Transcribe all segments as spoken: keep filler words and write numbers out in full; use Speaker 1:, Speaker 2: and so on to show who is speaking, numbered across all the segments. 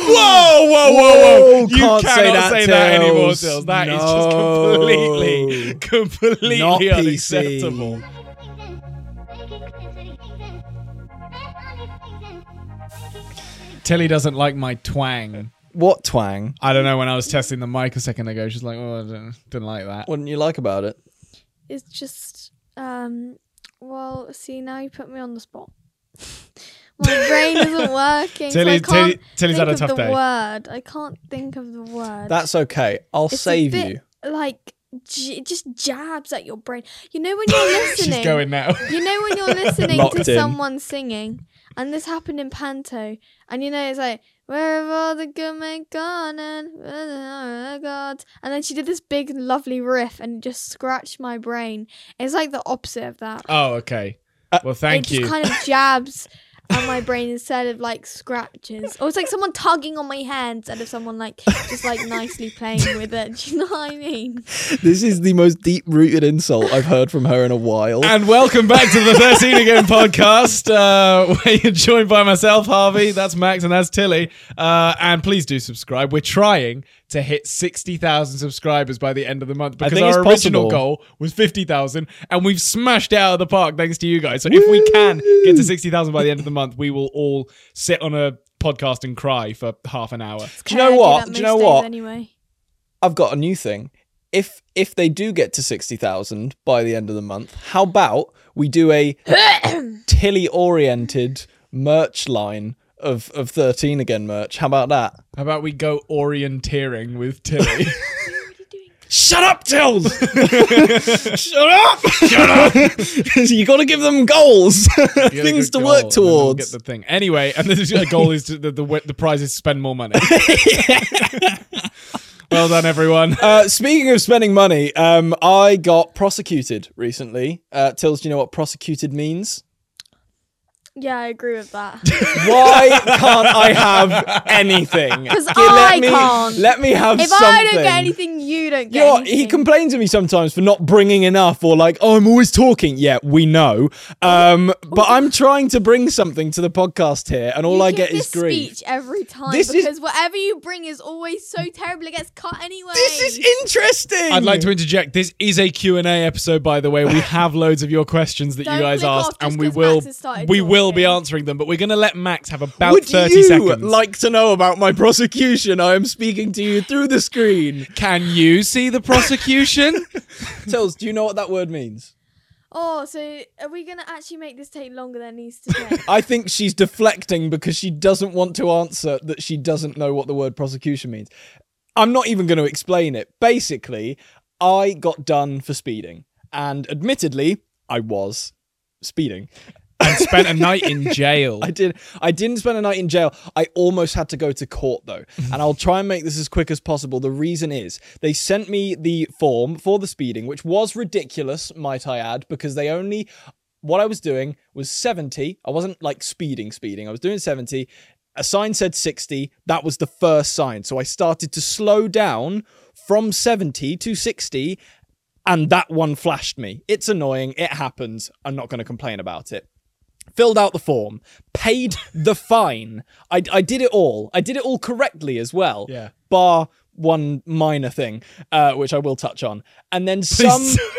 Speaker 1: Whoa, whoa, whoa, whoa. You
Speaker 2: Can't
Speaker 1: cannot
Speaker 2: say that,
Speaker 1: say that anymore,
Speaker 2: Tills.
Speaker 1: Tills. That
Speaker 2: No.
Speaker 1: is just completely,
Speaker 2: Not
Speaker 1: completely
Speaker 2: P C.
Speaker 1: unacceptable. Tilly doesn't like my twang.
Speaker 2: What twang?
Speaker 1: I don't know, when I was testing the mic a second ago, she's like, oh, I didn't, didn't like that.
Speaker 2: What didn't you like about it?
Speaker 3: It's just, um, well, see, now you put me on the spot. My brain isn't working.
Speaker 1: Tilly,
Speaker 3: so I can't
Speaker 1: Tilly, Tilly's had
Speaker 3: think
Speaker 1: a
Speaker 3: of
Speaker 1: tough
Speaker 3: the
Speaker 1: day.
Speaker 3: word. I can't think of the word.
Speaker 2: That's okay. I'll
Speaker 3: It's a
Speaker 2: save
Speaker 3: bit,
Speaker 2: you.
Speaker 3: Like, j- it just jabs at your brain. You know when you're listening.
Speaker 1: She's going now.
Speaker 3: You know when you're listening
Speaker 2: Locked
Speaker 3: to
Speaker 2: in.
Speaker 3: someone singing, and this happened in Panto, and you know it's like, where have all the good men gone, and oh God, and then she did this big lovely riff, and it just scratched my brain. It's like the opposite of that.
Speaker 1: Oh, okay. Well, thank
Speaker 3: it
Speaker 1: you.
Speaker 3: just kind of jabs at my brain instead of like scratches. Or it's like someone tugging on my hand instead of someone like just like nicely playing with it. Do you know what I mean?
Speaker 2: This is the most deep-rooted insult I've heard from her in a while.
Speaker 1: And welcome back to the thirteen Again podcast, uh, where you're joined by myself, Harvey, that's Max, and that's Tilly. Uh, and please do subscribe. We're trying to hit sixty thousand subscribers by the end of the month because
Speaker 2: think
Speaker 1: our
Speaker 2: it's
Speaker 1: original
Speaker 2: possible.
Speaker 1: goal was fifty thousand, and we've smashed it out of the park thanks to you guys. So if we can get to sixty thousand by the end of the month, we will all sit on a podcast and cry for half an hour.
Speaker 2: Do you know
Speaker 3: Okay, I
Speaker 2: what?
Speaker 3: that
Speaker 2: Do you know
Speaker 3: most days
Speaker 2: what?
Speaker 3: Anyway.
Speaker 2: I've got a new thing. If if they do get to sixty thousand by the end of the month, how about we do a Tilly-oriented merch line of, of thirteen Again merch? How about that?
Speaker 1: How about we go orienteering with Tilly?
Speaker 2: Shut up, Tills! Shut up! Shut up! You got to give them goals,
Speaker 1: You get a
Speaker 2: things
Speaker 1: good
Speaker 2: to
Speaker 1: goal,
Speaker 2: work
Speaker 1: and then we'll
Speaker 2: towards.
Speaker 1: Get the thing anyway, and the goal is to, the, the the prize is to spend more money. Well done, everyone.
Speaker 2: Uh, speaking of spending money, um, I got prosecuted recently. Uh, Tills, do you know what prosecuted means?
Speaker 3: Yeah, I agree with that.
Speaker 2: Why can't I have anything?
Speaker 3: Because
Speaker 2: Give-
Speaker 3: I
Speaker 2: let me,
Speaker 3: can't.
Speaker 2: Let me have
Speaker 3: If
Speaker 2: something.
Speaker 3: I don't get anything, you don't get
Speaker 2: You know what?
Speaker 3: anything.
Speaker 2: He complains to me sometimes for not bringing enough, or like, oh, I'm always talking. Yeah, we know. Um, but I'm trying to bring something to the podcast here, and all
Speaker 3: You
Speaker 2: I
Speaker 3: give
Speaker 2: get
Speaker 3: this
Speaker 2: is grief.
Speaker 3: speech every time
Speaker 2: This is-
Speaker 3: because whatever you bring is always so terrible it gets cut anyway.
Speaker 2: This is interesting.
Speaker 1: I'd like to interject. This is a Q and A episode, by the way. We have loads of your questions that
Speaker 3: Don't
Speaker 1: you guys
Speaker 3: click
Speaker 1: asked,
Speaker 3: off just
Speaker 1: and we
Speaker 3: 'cause
Speaker 1: will
Speaker 3: Max has started
Speaker 1: we will be
Speaker 3: talking.
Speaker 1: answering them. But we're going to let Max have about
Speaker 2: Would
Speaker 1: thirty
Speaker 2: you
Speaker 1: seconds.
Speaker 2: like to know about my prosecution? I am speaking to you through the screen.
Speaker 1: Can you see the prosecution?
Speaker 2: Tills, do you know what that word means?
Speaker 3: Oh, so are we going to actually make this take longer than it needs to take?
Speaker 2: I think she's deflecting because she doesn't want to answer that she doesn't know what the word prosecution means. I'm not even going to explain it. Basically, I got done for speeding. And admittedly, I was speeding.
Speaker 1: And spent a night in jail.
Speaker 2: I did. I didn't spend a night in jail. I almost had to go to court though, and I'll try and make this as quick as possible. The reason is they sent me the form for the speeding, which was ridiculous, might I add, because they only what I was doing was seventy. I wasn't like speeding, speeding. I was doing seventy. A sign said sixty. That was the first sign. So I started to slow down from seventy to sixty, and that one flashed me. It's annoying. It happens. I'm not going to complain about it. Filled out the form, paid the fine. I, I did it all. I did it all correctly as well.
Speaker 1: Yeah.
Speaker 2: Bar one minor thing, uh, which I will touch on. And then some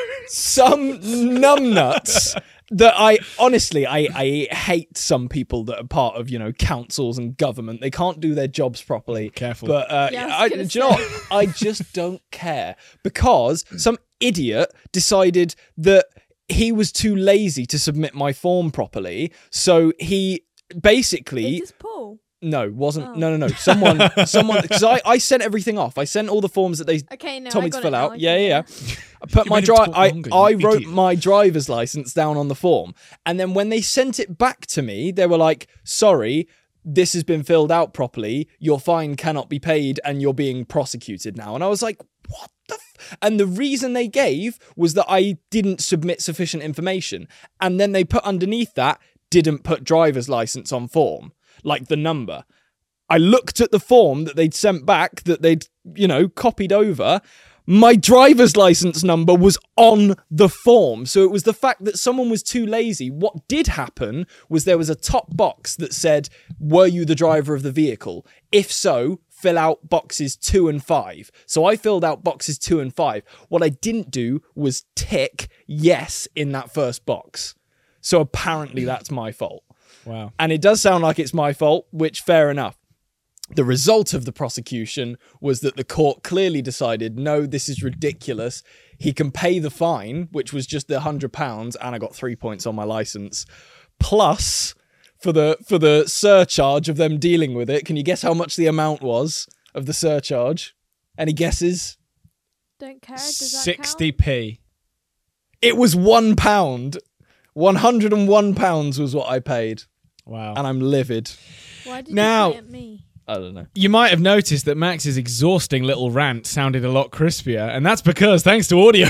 Speaker 2: some numbnuts that I honestly I, I hate some people that are part of, you know, councils and government. They can't do their jobs properly.
Speaker 1: Careful.
Speaker 2: But uh,
Speaker 3: Yeah, I was
Speaker 2: I,
Speaker 3: gonna
Speaker 2: do you know
Speaker 3: say.
Speaker 2: what? I just don't care because some idiot decided that he was too lazy to submit my form properly. So he basically...
Speaker 3: Is this Paul?
Speaker 2: No, wasn't.
Speaker 3: Oh.
Speaker 2: No, no, no. Someone, someone, because I, I sent everything off. I sent all the forms that they
Speaker 3: Okay, no,
Speaker 2: told
Speaker 3: I
Speaker 2: me to
Speaker 3: got
Speaker 2: fill
Speaker 3: it now,
Speaker 2: out.
Speaker 3: I
Speaker 2: Yeah,
Speaker 3: can-
Speaker 2: yeah, yeah. I put
Speaker 1: You
Speaker 2: my
Speaker 1: made him
Speaker 2: drive.
Speaker 1: talk
Speaker 2: I,
Speaker 1: longer,
Speaker 2: I
Speaker 1: you
Speaker 2: wrote
Speaker 1: idiot.
Speaker 2: my driver's license down on the form, and then when they sent it back to me, they were like, "Sorry, this has been filled out properly. Your fine cannot be paid, and you're being prosecuted now." And I was like, "What the?" F-? And the reason they gave was that I didn't submit sufficient information, and then they put underneath that, "Didn't put driver's license on form," like the number. I looked at the form that they'd sent back, that they'd, you know, copied over. my driver's license number was on the form. So it was the fact that someone was too lazy. What did happen was there was a top box that said, were you the driver of the vehicle? If so, fill out boxes two and five. So I filled out boxes two and five. What I didn't do was tick yes in that first box. So apparently that's my fault.
Speaker 1: Wow.
Speaker 2: And it does sound like it's my fault, which fair enough. The result of the prosecution was that the court clearly decided, no, this is ridiculous. He can pay the fine, which was just the one hundred pounds, and I got three points on my license. Plus, for the for the surcharge of them dealing with it, can you guess how much the amount was of the surcharge? Any guesses?
Speaker 3: Don't care. Does that
Speaker 1: sixty
Speaker 3: count?
Speaker 1: p.
Speaker 2: It was one pound. one hundred and one pounds was what I paid,
Speaker 1: Wow.
Speaker 2: and I'm livid.
Speaker 3: Why did
Speaker 1: Now-
Speaker 3: you point at me?
Speaker 2: I don't know.
Speaker 1: You might have noticed that Max's exhausting little rant sounded a lot crispier, and that's because, thanks to audio,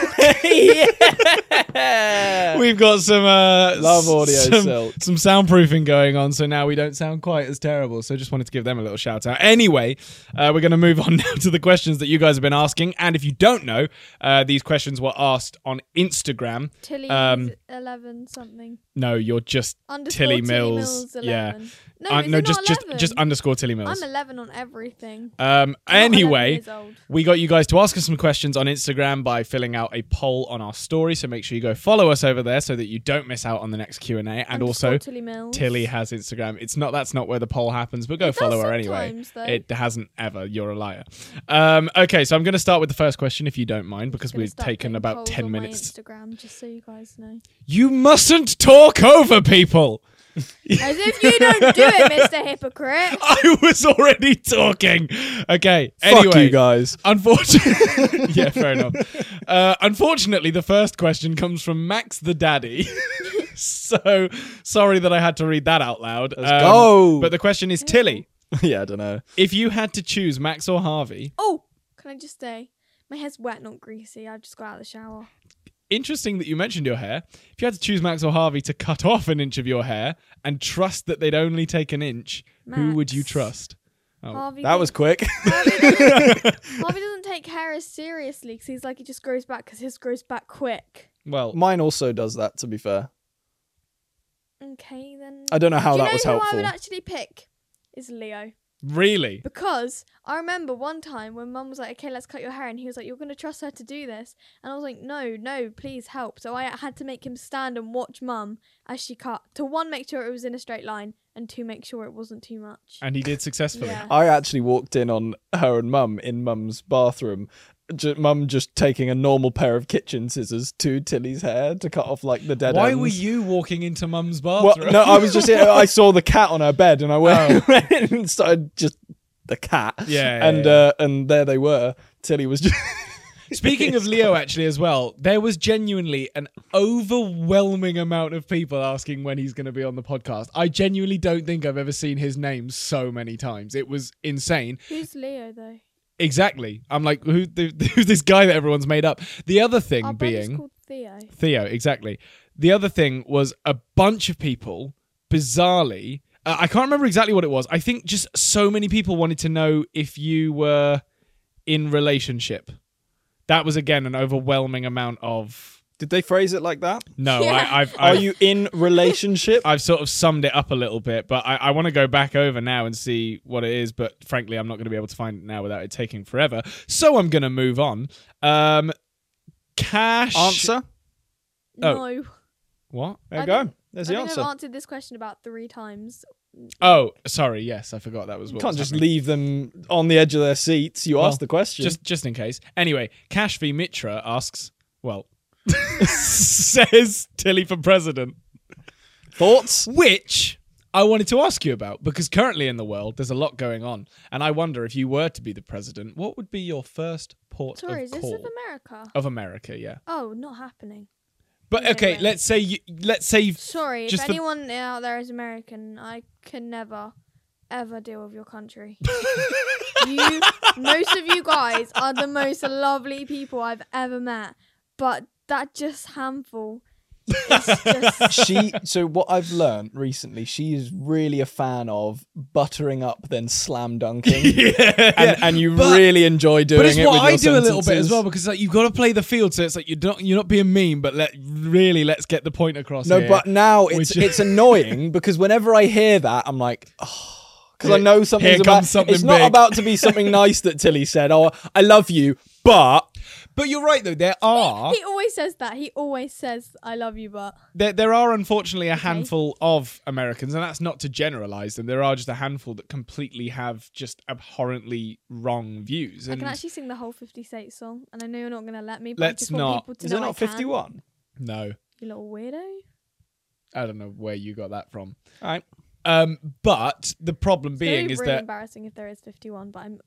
Speaker 2: Yeah.
Speaker 1: we've got some uh,
Speaker 2: Love Audio
Speaker 1: some,
Speaker 2: Silk.
Speaker 1: some soundproofing going on, so now we don't sound quite as terrible. So just wanted to give them a little shout out. Anyway, uh, we're going to move on now to the questions that you guys have been asking, and if you don't know, uh, these questions were asked on Instagram.
Speaker 3: Tilly
Speaker 1: Um,
Speaker 3: eleven something.
Speaker 1: No, you're just
Speaker 3: Underscore
Speaker 1: Tilly
Speaker 3: Tilly
Speaker 1: Mills.
Speaker 3: Mills
Speaker 1: Yeah.
Speaker 3: eleven. No,
Speaker 1: uh,
Speaker 3: is
Speaker 1: no,
Speaker 3: it
Speaker 1: just
Speaker 3: not
Speaker 1: just
Speaker 3: eleven?
Speaker 1: just underscore Tilly Mills.
Speaker 3: I'm eleven on everything.
Speaker 1: Um,
Speaker 3: I'm not
Speaker 1: anyway,
Speaker 3: eleven years old.
Speaker 1: we got you guys to ask us some questions on Instagram by filling out a poll on our story. So make sure you go follow us over there so that you don't miss out on the next Q and A. And
Speaker 3: Underscore
Speaker 1: also,
Speaker 3: Tilly Mills.
Speaker 1: Tilly has Instagram. It's not that's not where the poll happens, but go
Speaker 3: It does
Speaker 1: follow her anyway.
Speaker 3: sometimes, though.
Speaker 1: It hasn't ever. You're a liar. Um, okay, so I'm going to start with the first question, if you don't mind, because
Speaker 3: Gonna
Speaker 1: we've
Speaker 3: start
Speaker 1: taken
Speaker 3: putting
Speaker 1: about
Speaker 3: polls
Speaker 1: ten
Speaker 3: on my
Speaker 1: minutes.
Speaker 3: Instagram, just so you guys know.
Speaker 1: You mustn't talk over people.
Speaker 3: As if you don't do it, Mister Hypocrite.
Speaker 1: I was already talking. Okay.
Speaker 2: Fuck
Speaker 1: Anyway,
Speaker 2: you guys.
Speaker 1: Unfortunately, yeah, fair enough. Uh, unfortunately, the first question comes from Max the Daddy. So sorry that I had to read that out loud.
Speaker 2: Let's go.
Speaker 1: But the question is, Tilly,
Speaker 2: Yeah, I don't know.
Speaker 1: if you had to choose Max or Harvey,
Speaker 3: Oh, can I just say, my hair's wet, not greasy. I just got out of the shower.
Speaker 1: interesting that you mentioned your hair. If you had to choose Max or Harvey to cut off an inch of your hair and trust that they'd only take an inch, who would you
Speaker 3: Max.
Speaker 1: trust? Oh.
Speaker 3: Harvey
Speaker 2: That was quick.
Speaker 3: Harvey doesn't, Harvey doesn't take hair as seriously because he's like, it just grows back because his grows back quick.
Speaker 1: Well,
Speaker 2: Mine also does that, to be fair.
Speaker 3: Okay, then.
Speaker 2: I don't know how
Speaker 3: Do you
Speaker 2: that
Speaker 3: know
Speaker 2: was
Speaker 3: who
Speaker 2: helpful.
Speaker 3: I would actually pick? Is Leo.
Speaker 1: really?
Speaker 3: Because I remember one time when Mum was like, okay, let's cut your hair. And he was like, you're going to trust her to do this? And I was like, no, no, please help. So I had to make him stand and watch Mum as she cut. To one, make sure it was in a straight line. And two, make sure it wasn't too much.
Speaker 1: And he did successfully.
Speaker 3: Yeah.
Speaker 2: I actually walked in on her and Mum in Mum's bathroom. J- Mum just taking a normal pair of kitchen scissors to Tilly's hair to cut off like the dead
Speaker 1: Why
Speaker 2: ends.
Speaker 1: were you walking into Mum's
Speaker 2: Well,
Speaker 1: bathroom?
Speaker 2: no, I was just. I saw the cat on her bed, and I went, went in and started just the cat.
Speaker 1: Yeah, yeah,
Speaker 2: and
Speaker 1: yeah.
Speaker 2: Uh, and there they were. Tilly was just.
Speaker 1: Speaking of Leo, actually, as well, there was genuinely an overwhelming amount of people asking when he's going to be on the podcast. I genuinely don't think I've ever seen his name so many times. It was insane.
Speaker 3: Who's Leo, though?
Speaker 1: Exactly. I'm like, who? The, who's this guy that everyone's made up? The other thing
Speaker 3: Our brother's
Speaker 1: being
Speaker 3: called Theo.
Speaker 1: Theo. Exactly. The other thing was a bunch of people, bizarrely. Uh, I can't remember exactly what it was. I think just so many people wanted to know if you were in relationship. That was again an overwhelming amount of.
Speaker 2: Did they phrase it like that?
Speaker 1: No,
Speaker 3: Yeah.
Speaker 1: I, I've.
Speaker 2: Are
Speaker 1: I've
Speaker 2: you in relationship?
Speaker 1: I've sort of summed it up a little bit, but I, I want to go back over now and see what it is. But frankly, I'm not going to be able to find it now without it taking forever. So I'm going to move on. Um, Cash.
Speaker 2: Answer.
Speaker 1: Oh.
Speaker 3: No.
Speaker 1: What?
Speaker 2: There you
Speaker 3: I
Speaker 2: go.
Speaker 3: think-
Speaker 2: There's
Speaker 3: I
Speaker 2: the
Speaker 3: think
Speaker 2: answer.
Speaker 3: I've answered this question about three times.
Speaker 1: Oh, sorry. Yes, I forgot that was
Speaker 2: You
Speaker 1: what.
Speaker 2: can't
Speaker 1: was
Speaker 2: just
Speaker 1: happening.
Speaker 2: leave them on the edge of their seats. You
Speaker 1: Well,
Speaker 2: asked the question.
Speaker 1: Just, just in case. Anyway, Cash V Mitra asks. Well, says Tilly for president.
Speaker 2: Thoughts?
Speaker 1: Which I wanted to ask you about because currently in the world there's a lot going on, and I wonder if you were to be the president, what would be your first port
Speaker 3: Sorry,
Speaker 1: of
Speaker 3: is this
Speaker 1: call
Speaker 3: of America?
Speaker 1: of America? Yeah,
Speaker 3: Oh, not happening.
Speaker 1: but
Speaker 3: No
Speaker 1: okay,
Speaker 3: way.
Speaker 1: let's say you, let's say you've-
Speaker 3: Sorry,
Speaker 1: Just
Speaker 3: if
Speaker 1: for-
Speaker 3: anyone out there is American, I can never, ever deal with your country. you, most of you guys are the most lovely people I've ever met, but that just handful It's just
Speaker 2: She. So what I've learned recently, she is really a fan of buttering up then slam dunking,
Speaker 1: yeah,
Speaker 2: and, and you
Speaker 1: But-
Speaker 2: really enjoy doing
Speaker 1: But it's
Speaker 2: it.
Speaker 1: what
Speaker 2: with
Speaker 1: I
Speaker 2: your
Speaker 1: do a little bit
Speaker 2: sentences.
Speaker 1: as well, because like you've got to play the field, so it's like you're not you're not being mean, but let really let's get the point across.
Speaker 2: No,
Speaker 1: here.
Speaker 2: but now it's
Speaker 1: Which-
Speaker 2: it's annoying because whenever I hear that, I'm like, oh, because I
Speaker 1: Here-
Speaker 2: know something's
Speaker 1: here
Speaker 2: about.
Speaker 1: comes something
Speaker 2: it's not
Speaker 1: big.
Speaker 2: about to be something nice that Tilly said. Oh, I love you, but
Speaker 1: but you're right though. There are
Speaker 3: he always says that. He always says, "I love you," but
Speaker 1: there there are unfortunately a handful of Americans, and that's not to generalize them. There are just a handful that completely have just abhorrently wrong views.
Speaker 3: I
Speaker 1: And
Speaker 3: can actually sing the whole fifty States song, and I know you're not going to let me. But I
Speaker 1: Let's
Speaker 3: just want
Speaker 1: not.
Speaker 3: people to
Speaker 2: is
Speaker 3: know
Speaker 2: it
Speaker 3: I
Speaker 2: not
Speaker 3: can.
Speaker 2: fifty-one?
Speaker 1: no,
Speaker 3: You little weirdo.
Speaker 1: I don't know where you got that from.
Speaker 2: All right.
Speaker 1: Um, but the problem
Speaker 3: It's
Speaker 1: being
Speaker 3: very
Speaker 1: is
Speaker 3: really
Speaker 1: that
Speaker 3: embarrassing if there is fifty-one, but I'm.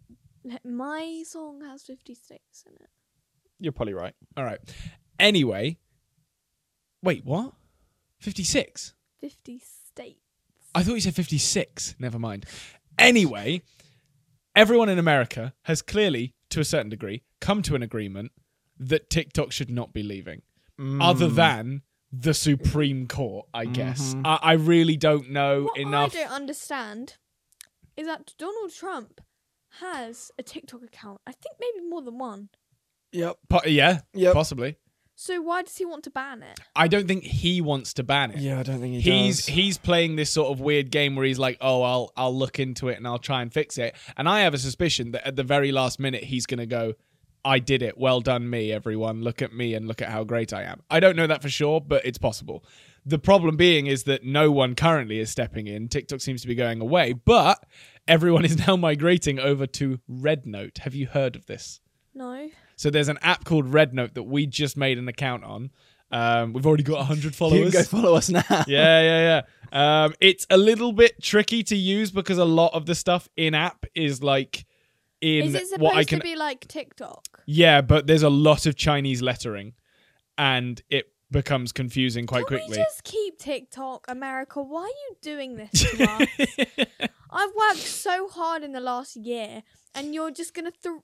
Speaker 3: My song has fifty states in it.
Speaker 2: You're probably right.
Speaker 1: all right. Anyway, wait, what? fifty-six?
Speaker 3: fifty states.
Speaker 1: I thought you said fifty-six. Never mind. Anyway, everyone in America has clearly, to a certain degree, come to an agreement that TikTok should not be leaving, other than the Supreme Court, I guess.
Speaker 2: Mhm.
Speaker 1: I, I really don't know
Speaker 3: What
Speaker 1: enough.
Speaker 3: I don't understand is that Donald Trump has a TikTok account. I think maybe more than one.
Speaker 2: Yep.
Speaker 1: Po- yeah,
Speaker 2: Yep.
Speaker 1: possibly.
Speaker 3: So why does he want to ban it?
Speaker 1: I don't think he wants to ban it.
Speaker 2: Yeah, I don't think he
Speaker 1: He's
Speaker 2: does.
Speaker 1: he's playing this sort of weird game where he's like, oh, I'll I'll look into it and I'll try and fix it. And I have a suspicion that at the very last minute he's gonna go, I did it. Well done, me, everyone. Look at me and look at how great I am. I don't know that for sure, but it's possible. The problem being is that no one currently is stepping in. TikTok seems to be going away, but everyone is now migrating over to RedNote. Have you heard of this?
Speaker 3: No.
Speaker 1: So there's an app called RedNote that we just made an account on. Um, we've already got one hundred
Speaker 2: You
Speaker 1: followers.
Speaker 2: can go follow us now.
Speaker 1: yeah, yeah, yeah. Um, it's a little bit tricky to use because a lot of the stuff in app is like in
Speaker 3: Is it supposed
Speaker 1: what I can.
Speaker 3: to be like TikTok?
Speaker 1: Yeah, but there's a lot of Chinese lettering, and it becomes confusing quite
Speaker 3: Can
Speaker 1: quickly.
Speaker 3: we just keep TikTok, America? Why are you doing this to us? I've worked so hard in the last year, and you're just gonna throw.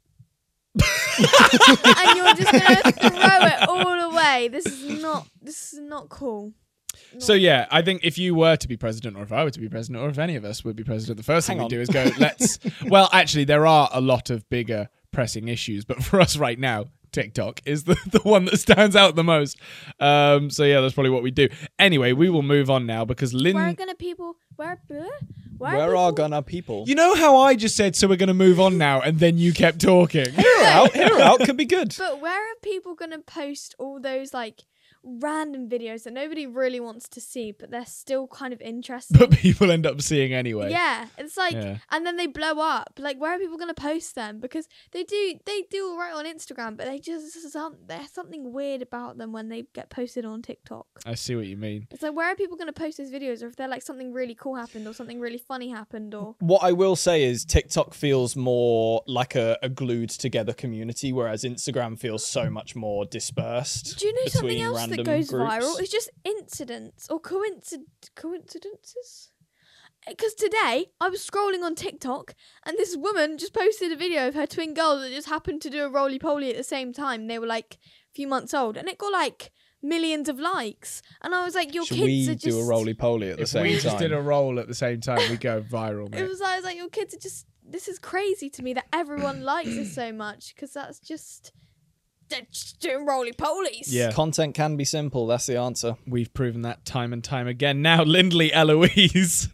Speaker 3: and you're just gonna throw it all away. This is not. This is not cool.
Speaker 1: So yeah, I think if you were to be president, or if I were to be president, or if any of us would be president, the first
Speaker 2: Hang
Speaker 1: thing
Speaker 2: on.
Speaker 1: we'd do is go, let's... Well, actually, there are a lot of bigger pressing issues, but for us right now, TikTok is the, the one that stands out the most. Um, so yeah, that's probably what we do. Anyway, we will move on now because Lynn...
Speaker 3: Where are gonna people? Where? Where,
Speaker 2: Where are gonna people?
Speaker 1: You know how I just said, so we're going to move on now, and then you kept talking?
Speaker 2: Hear her out. Hear her out. Could be good.
Speaker 3: But where are people gonna post all those like random videos that nobody really wants to see, but they're still kind of interesting?
Speaker 1: But people end up seeing anyway.
Speaker 3: Yeah, it's like,
Speaker 1: Yeah.
Speaker 3: and then they blow up. Like, where are people gonna post them? Because they do, they do all right on Instagram, but they just some, there's something weird about them when they get posted on TikTok.
Speaker 1: I see what you mean.
Speaker 3: It's like, where are people gonna post those videos, or if they're like something really cool happened, or something really funny happened, or
Speaker 2: What I will say is TikTok feels more like a, a glued together community, whereas Instagram feels so much more dispersed.
Speaker 3: do you know something
Speaker 2: between
Speaker 3: else
Speaker 2: random
Speaker 3: that goes
Speaker 2: groups.
Speaker 3: viral? It's just incidents or coincid coincidences. Because today I was scrolling on TikTok and this woman just posted a video of her twin girls that just happened to do a roly poly at the same time. They were like a few months old, and it got like millions of likes. And I was like, "Your
Speaker 2: Should
Speaker 3: kids
Speaker 2: we
Speaker 3: are just."
Speaker 2: do a roly poly at the
Speaker 1: If
Speaker 2: same
Speaker 1: we
Speaker 2: time?
Speaker 1: just did a roll at the same time, we go viral,
Speaker 3: It
Speaker 1: mate.
Speaker 3: was, I was like, "Your kids are just." This is crazy to me that everyone likes it so much, because that's just they're just doing roly polies.
Speaker 1: Yeah.
Speaker 2: Content can be simple. That's the answer.
Speaker 1: We've proven that time and time again. Now, Lindley Eloise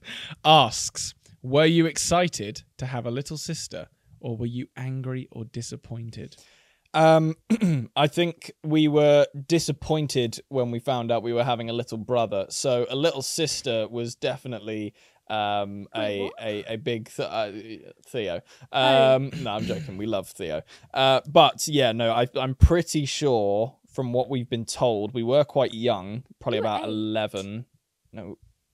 Speaker 1: asks, were you excited to have a little sister, or were you angry or disappointed?
Speaker 2: Um, I think we were disappointed when we found out we were having a little brother. So a little sister was definitely um, a,
Speaker 3: Wait, what?
Speaker 2: a a big th- uh, Theo.
Speaker 3: Oh.
Speaker 2: Um, no, I'm joking. We love Theo. Uh, but yeah, no, I, I'm pretty sure from what we've been told, we were quite young, probably
Speaker 3: You were
Speaker 2: about
Speaker 3: eight.
Speaker 2: eleven. No.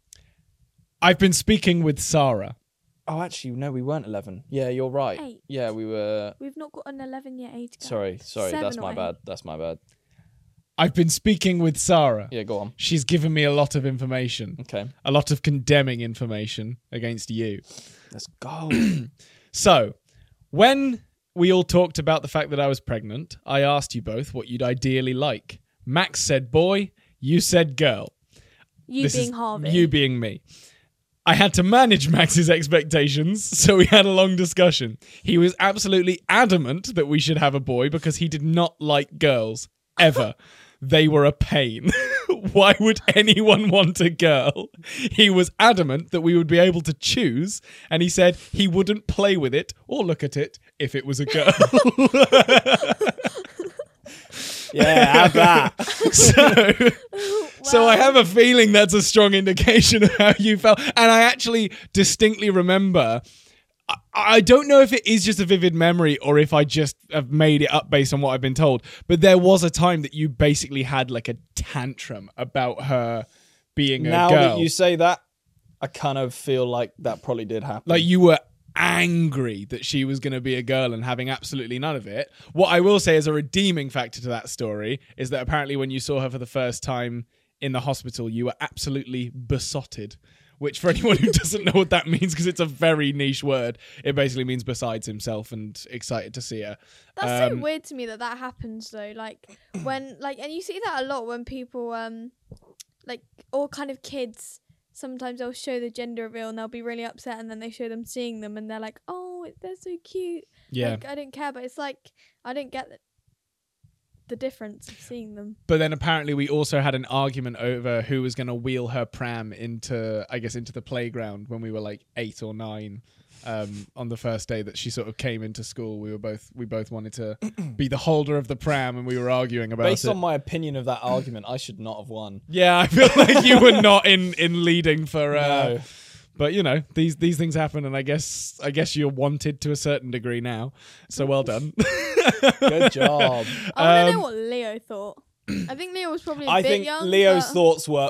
Speaker 1: I've been speaking with Sarah.
Speaker 2: Oh, actually, no, we weren't eleven. Yeah, you're right.
Speaker 3: Eight.
Speaker 2: Yeah, we were.
Speaker 3: We've not got an eleven year age gap.
Speaker 2: Sorry, sorry,
Speaker 3: Seven
Speaker 2: that's
Speaker 3: or
Speaker 2: my
Speaker 3: eight.
Speaker 2: bad. That's my bad.
Speaker 1: I've been speaking with Sarah.
Speaker 2: Yeah, go on.
Speaker 1: She's given me a lot of information,
Speaker 2: Okay,
Speaker 1: a lot of condemning information against you.
Speaker 2: let's go.
Speaker 1: So, when we all talked about the fact that I was pregnant, I asked you both what you'd ideally like. Max said boy, You said girl.
Speaker 3: You
Speaker 1: This
Speaker 3: being
Speaker 1: is
Speaker 3: Harvey.
Speaker 1: You being me. I had to manage Max's expectations, so we had a long discussion. He was absolutely adamant that we should have a boy because he did not like girls, ever. They were a pain. Why would anyone want a girl? He was adamant that we would be able to choose, and he said he wouldn't play with it or look at it if it was a girl.
Speaker 2: Yeah, have that.
Speaker 1: so, so I have a feeling that's a strong indication of how you felt. And I actually distinctly remember, I, I don't know if it is just a vivid memory or if I just have made it up based on what I've been told, but there was a time that you basically had like a tantrum about her being a
Speaker 2: Now
Speaker 1: girl.
Speaker 2: that you say that, I kind of feel like that probably did happen.
Speaker 1: Like you were angry that she was going to be a girl and having absolutely none of it. What I will say is a redeeming factor to that story is that apparently when you saw her for the first time in the hospital, you were absolutely besotted, which for anyone who doesn't know what that means, because it's a very niche word, it basically means besides himself and excited to see her.
Speaker 3: That's
Speaker 1: Um,
Speaker 3: so weird to me that that happens though. Like when, like, and you see that a lot when people, um, like, all kind of kids. Sometimes they'll show the gender reveal and they'll be really upset, and then they show them seeing them and they're like, "Oh, they're so cute."
Speaker 1: Yeah.
Speaker 3: Like, I don't care, but it's like I don't get the, the difference of seeing them.
Speaker 1: But then apparently we also had an argument over who was going to wheel her pram into, I guess, into the playground when we were like eight or nine. Um, on the first day that she sort of came into school, we were both we both wanted to be the holder of the pram, and we were arguing about
Speaker 2: Based
Speaker 1: it.
Speaker 2: on my opinion of that argument, I should not have won.
Speaker 1: Yeah, I feel like you were not in, in leading for. Uh,
Speaker 2: No.
Speaker 1: But you know, these these things happen, and I guess I guess you're wanted to a certain degree now. So well done.
Speaker 2: Good job.
Speaker 3: I want to
Speaker 1: Um,
Speaker 3: know what Leo thought. I think Leo was probably a
Speaker 2: I
Speaker 3: bit
Speaker 2: think
Speaker 3: young.
Speaker 2: Leo's
Speaker 3: but
Speaker 2: thoughts were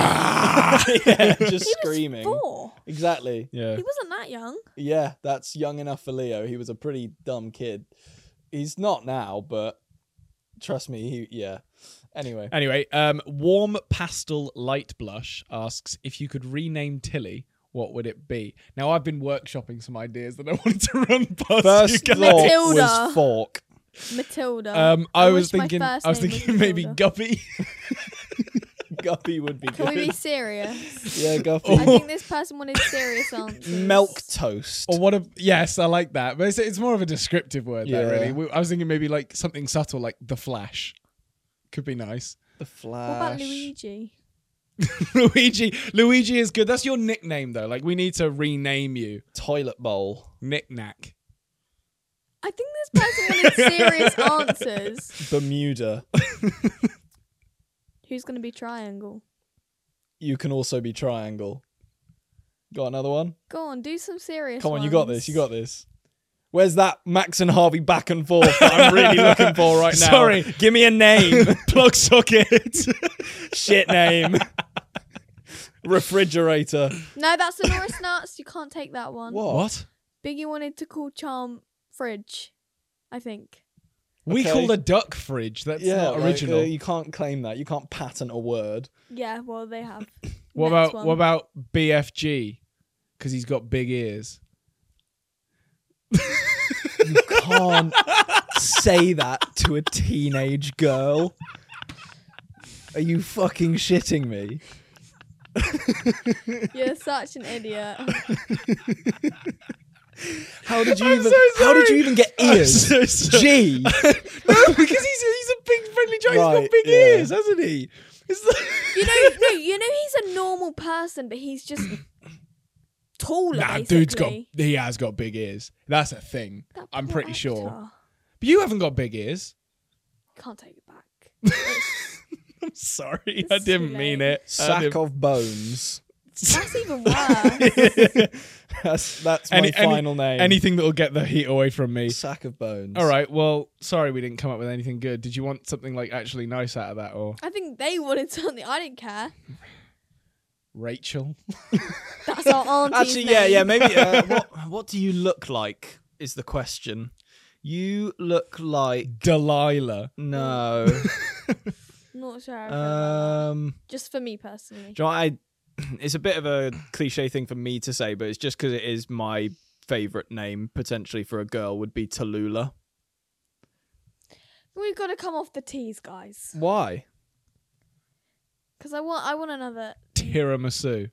Speaker 2: yeah, just
Speaker 3: he was
Speaker 2: screaming.
Speaker 3: four.
Speaker 2: Exactly.
Speaker 1: Yeah.
Speaker 3: He wasn't that young.
Speaker 2: Yeah, that's young enough for Leo. He was a pretty dumb kid. He's not now, but trust me, he yeah. Anyway.
Speaker 1: Anyway, um, Warm Pastel Light Blush asks if you could rename Tilly, what would it be? Now, I've been workshopping some ideas that I wanted to run past
Speaker 2: First
Speaker 1: you
Speaker 2: thought
Speaker 1: guys.
Speaker 3: Matilda.
Speaker 2: was fork.
Speaker 3: Matilda.
Speaker 1: Um, I, was
Speaker 3: wish my
Speaker 1: thinking,
Speaker 3: first
Speaker 1: I was
Speaker 3: name
Speaker 1: thinking maybe
Speaker 3: Matilda.
Speaker 1: Guppy.
Speaker 2: Guppy would be
Speaker 3: Can we be
Speaker 2: good.
Speaker 3: serious?
Speaker 2: Yeah, Guppy.
Speaker 3: I think this person wanted serious answers.
Speaker 2: Milk toast.
Speaker 1: Or what? A, yes, I like that, but it's, it's more of a descriptive word.
Speaker 2: Yeah.
Speaker 1: That really. We- I was thinking maybe like something subtle, like the Flash. Could be nice.
Speaker 2: The Flash.
Speaker 3: What about Luigi?
Speaker 1: Luigi. Luigi is good. That's your nickname, though. Like we need to rename you.
Speaker 2: Toilet bowl.
Speaker 1: Knick Knack.
Speaker 3: I think this person wanted serious answers.
Speaker 2: Bermuda.
Speaker 3: Who's going to be Triangle?
Speaker 2: You can also be triangle. Got another one?
Speaker 3: Go on, do some serious
Speaker 2: Come on,
Speaker 3: ones.
Speaker 2: you got this. You got this. Where's that Max and Harvey back and forth that I'm really looking for right now?
Speaker 1: Sorry.
Speaker 2: Give me a name.
Speaker 1: Plug socket.
Speaker 2: Shit name. Refrigerator.
Speaker 3: No, that's the Norris Nuts. You can't take that one.
Speaker 2: What?
Speaker 1: What?
Speaker 3: Biggie wanted to call Charm Fridge, I think.
Speaker 1: We
Speaker 2: Okay.
Speaker 1: call the duck fridge. That's
Speaker 2: Yeah,
Speaker 1: not
Speaker 2: like,
Speaker 1: original.
Speaker 2: uh, you can't claim that. You can't patent a word.
Speaker 3: Yeah, well, they have.
Speaker 1: what
Speaker 3: Next
Speaker 1: about
Speaker 3: one.
Speaker 1: what about B F G? Because he's got big ears.
Speaker 2: You can't say that to a teenage girl. Are you fucking shitting me?
Speaker 3: You're such an idiot.
Speaker 2: How did you
Speaker 1: I'm
Speaker 2: even?
Speaker 1: so
Speaker 2: how did
Speaker 1: sorry.
Speaker 2: you even get
Speaker 1: I'm
Speaker 2: ears?
Speaker 1: so sorry.
Speaker 2: G.
Speaker 1: No, because he's he's a big friendly giant. He's
Speaker 2: Right,
Speaker 1: got big
Speaker 2: yeah.
Speaker 1: ears, hasn't he? It's like-
Speaker 3: You know, no, you know he's a normal person, but he's just taller.
Speaker 1: nah,
Speaker 3: basically.
Speaker 1: dude's got he has got big ears. That's a thing.
Speaker 3: That
Speaker 1: I'm
Speaker 3: poor
Speaker 1: pretty sure.
Speaker 3: actor.
Speaker 1: But you haven't got big ears.
Speaker 3: Can't take it back. It's-
Speaker 1: I'm sorry,
Speaker 3: It's
Speaker 1: I
Speaker 3: too
Speaker 1: didn't mean
Speaker 3: late.
Speaker 1: it. I
Speaker 2: Sack
Speaker 1: didn't-
Speaker 2: of bones.
Speaker 3: That's even worse.
Speaker 2: That's that's my
Speaker 1: Any- any-
Speaker 2: final name.
Speaker 1: Anything that will get the heat away from me.
Speaker 2: Sack of bones.
Speaker 1: All right. Well, sorry we didn't come up with anything good. Did you want something like actually nice out of that, or
Speaker 3: I think they wanted something. I didn't care.
Speaker 1: Rachel?
Speaker 3: That's our auntie's
Speaker 2: Actually, yeah,
Speaker 3: name.
Speaker 2: yeah. Maybe. Uh, what What do you look like? Is the question. You look like
Speaker 1: Delilah.
Speaker 2: no.
Speaker 3: Not sure. I feel about that.
Speaker 2: um.
Speaker 3: Just for me personally.
Speaker 2: Do you know what I? It's a bit of a cliche thing for me to say, but it's just because it is my favorite name potentially for a girl would be Tallulah.
Speaker 3: We've got to come off the teas, guys.
Speaker 2: Why?
Speaker 3: Because I want, I want another.
Speaker 1: Tiramisu.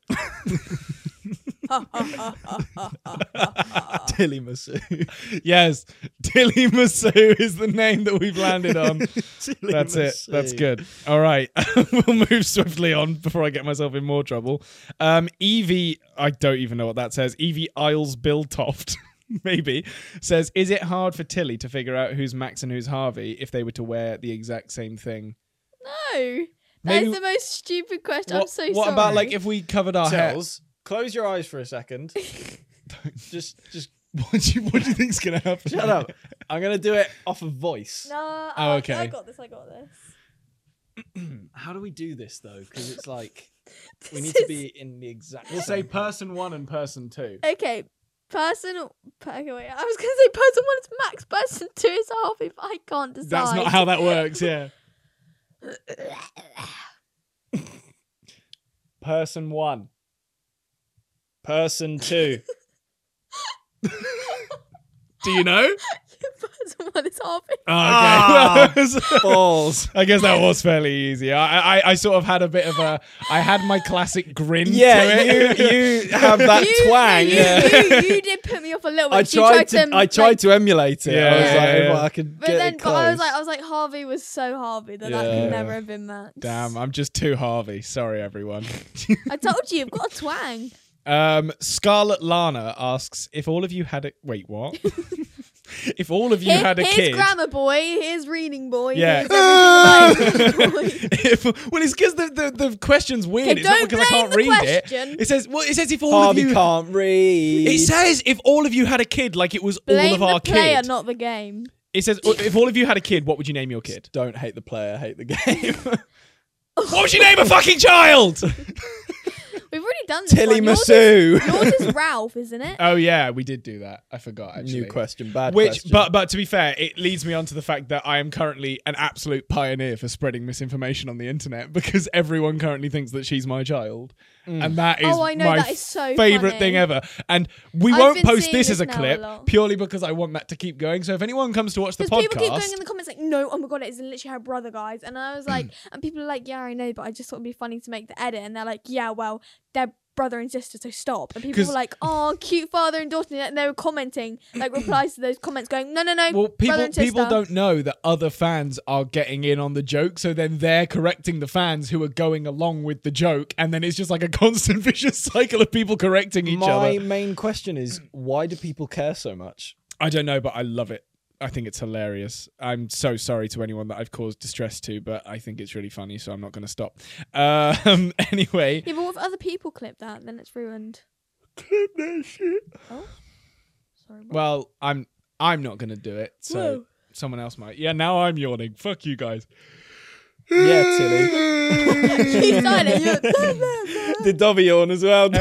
Speaker 2: Tiramisu.
Speaker 1: Yes, Tiramisu is the name that we've landed on. That's it. That's good. All right. We'll move swiftly on before I get myself in more trouble. Um, Evie, I don't even know what that says. Evie Isles Biltoft, maybe, says, is it hard for Tilly to figure out who's Max and who's Harvey if they were to wear the exact same thing?
Speaker 3: No. That
Speaker 1: Maybe-
Speaker 3: is the most stupid question.
Speaker 1: What,
Speaker 3: I'm so
Speaker 1: what
Speaker 3: sorry.
Speaker 1: about like if we covered our hair?
Speaker 2: Tells, close your eyes for a second. just, just
Speaker 1: What do you, what do you think's going to happen?
Speaker 2: shut up. I'm gonna do it off of voice.
Speaker 3: No.
Speaker 1: Oh,
Speaker 3: Oh,
Speaker 1: okay.
Speaker 3: I got this. I got this.
Speaker 2: How do we do this though? Because it's like we
Speaker 3: This
Speaker 2: need to
Speaker 3: is-
Speaker 2: be in the exact.
Speaker 1: We'll say person one and person two.
Speaker 3: Okay. Person. Okay, wait. I was gonna say person one is Max. Person two is Harvey, but I can't decide.
Speaker 1: That's not how that works, yeah.
Speaker 2: Person one. Person two.
Speaker 1: Do you know?
Speaker 3: Person one is Harvey.
Speaker 1: Oh, okay.
Speaker 2: Ah.
Speaker 1: Well, that was-
Speaker 2: Balls.
Speaker 1: I guess that was fairly easy. I, I I sort of had a bit of a. I had my classic grin.
Speaker 2: Yeah,
Speaker 1: to it.
Speaker 2: you you have that
Speaker 3: you,
Speaker 2: twang.
Speaker 3: You,
Speaker 2: yeah.
Speaker 3: you, you did put me off a little bit.
Speaker 2: I
Speaker 3: You
Speaker 2: tried to,
Speaker 3: to
Speaker 2: I tried
Speaker 3: like,
Speaker 2: to emulate it.
Speaker 1: Yeah,
Speaker 2: I was
Speaker 1: yeah,
Speaker 2: like,
Speaker 1: yeah,
Speaker 2: if
Speaker 1: yeah.
Speaker 2: I could
Speaker 3: But
Speaker 2: get
Speaker 3: then,
Speaker 2: it
Speaker 3: but I was
Speaker 2: close.
Speaker 3: like, I was like, Harvey was so Harvey that that
Speaker 2: Yeah.
Speaker 3: could never have been Max.
Speaker 1: Damn, I'm just too Harvey. Sorry, everyone.
Speaker 3: I told you, you've got a twang.
Speaker 1: Um, Scarlet Lana asks if all of you had a wait. What? If all of you
Speaker 3: Here-
Speaker 1: had a
Speaker 3: here's
Speaker 1: kid.
Speaker 3: grammar boy. Here's reading boy.
Speaker 1: Yeah.
Speaker 3: Here's everything about boy.
Speaker 1: If, well, it's because the, the, the question's weird.
Speaker 3: Okay,
Speaker 1: It's not
Speaker 3: don't
Speaker 1: because I can't
Speaker 3: blame
Speaker 1: read
Speaker 3: the
Speaker 1: it.
Speaker 3: question.
Speaker 1: It says, well, it says if all
Speaker 2: Harvey
Speaker 1: of you.
Speaker 2: can't read.
Speaker 1: It says if all of you had a kid, like it was
Speaker 3: Blame
Speaker 1: all of
Speaker 3: the
Speaker 1: our
Speaker 3: player,
Speaker 1: kid.
Speaker 3: not the game.
Speaker 1: It says if all of you had a kid, what would you name your kid?
Speaker 2: Don't hate the player, hate the game.
Speaker 1: What would you name a fucking child?
Speaker 3: We've already done this
Speaker 2: Tilly
Speaker 3: one. Yours
Speaker 2: Masu.
Speaker 3: is, yours is Ralph, isn't it?
Speaker 1: Oh yeah, we did do that. I forgot actually.
Speaker 2: New question, bad
Speaker 1: Which,
Speaker 2: question.
Speaker 1: but but to be fair, it leads me on to the fact that I am currently an absolute pioneer for spreading misinformation on the internet because everyone currently thinks that she's my child, and that is
Speaker 3: Oh, I know,
Speaker 1: my
Speaker 3: that is so
Speaker 1: favorite
Speaker 3: funny.
Speaker 1: thing ever. And we
Speaker 3: I've
Speaker 1: won't
Speaker 3: been
Speaker 1: post
Speaker 3: seeing
Speaker 1: this
Speaker 3: this
Speaker 1: as a
Speaker 3: now a
Speaker 1: clip
Speaker 3: lot.
Speaker 1: purely because I want that to keep going. So if anyone comes to watch the
Speaker 3: Because people keep going
Speaker 1: podcast,
Speaker 3: in the comments like, no, oh my god, it's literally her brother, guys. And I was like, and people are like, yeah, I know, but I just thought it'd be funny to make the edit. And they're like, yeah, well, they're brother and sister, so stop. And people
Speaker 1: 'Cause-
Speaker 3: were like, oh, cute father and daughter. And they were commenting, like replies to those comments going, no, no, no,
Speaker 1: well, people
Speaker 3: brother and sister.
Speaker 1: people don't know that other fans are getting in on the joke, so then they're correcting the fans who are going along with the joke, and then it's just like a constant vicious cycle of people correcting each
Speaker 2: my
Speaker 1: other.
Speaker 2: main question is, why do people care so much?
Speaker 1: I don't know, but I love it. I think it's hilarious. I'm so sorry to anyone that I've caused distress to, but I think it's really funny, so I'm not going to stop. Um, anyway,
Speaker 3: Yeah, but what if other people clip that? Then it's ruined.
Speaker 1: clip that shit.
Speaker 3: Oh, sorry. what?
Speaker 1: Well, I'm I'm not going to do it, so
Speaker 3: Whoa.
Speaker 1: someone else might. Yeah, now I'm yawning. Fuck you guys.
Speaker 2: Yeah, Tilly.
Speaker 3: She started it.
Speaker 2: Did Dobby yawn as well?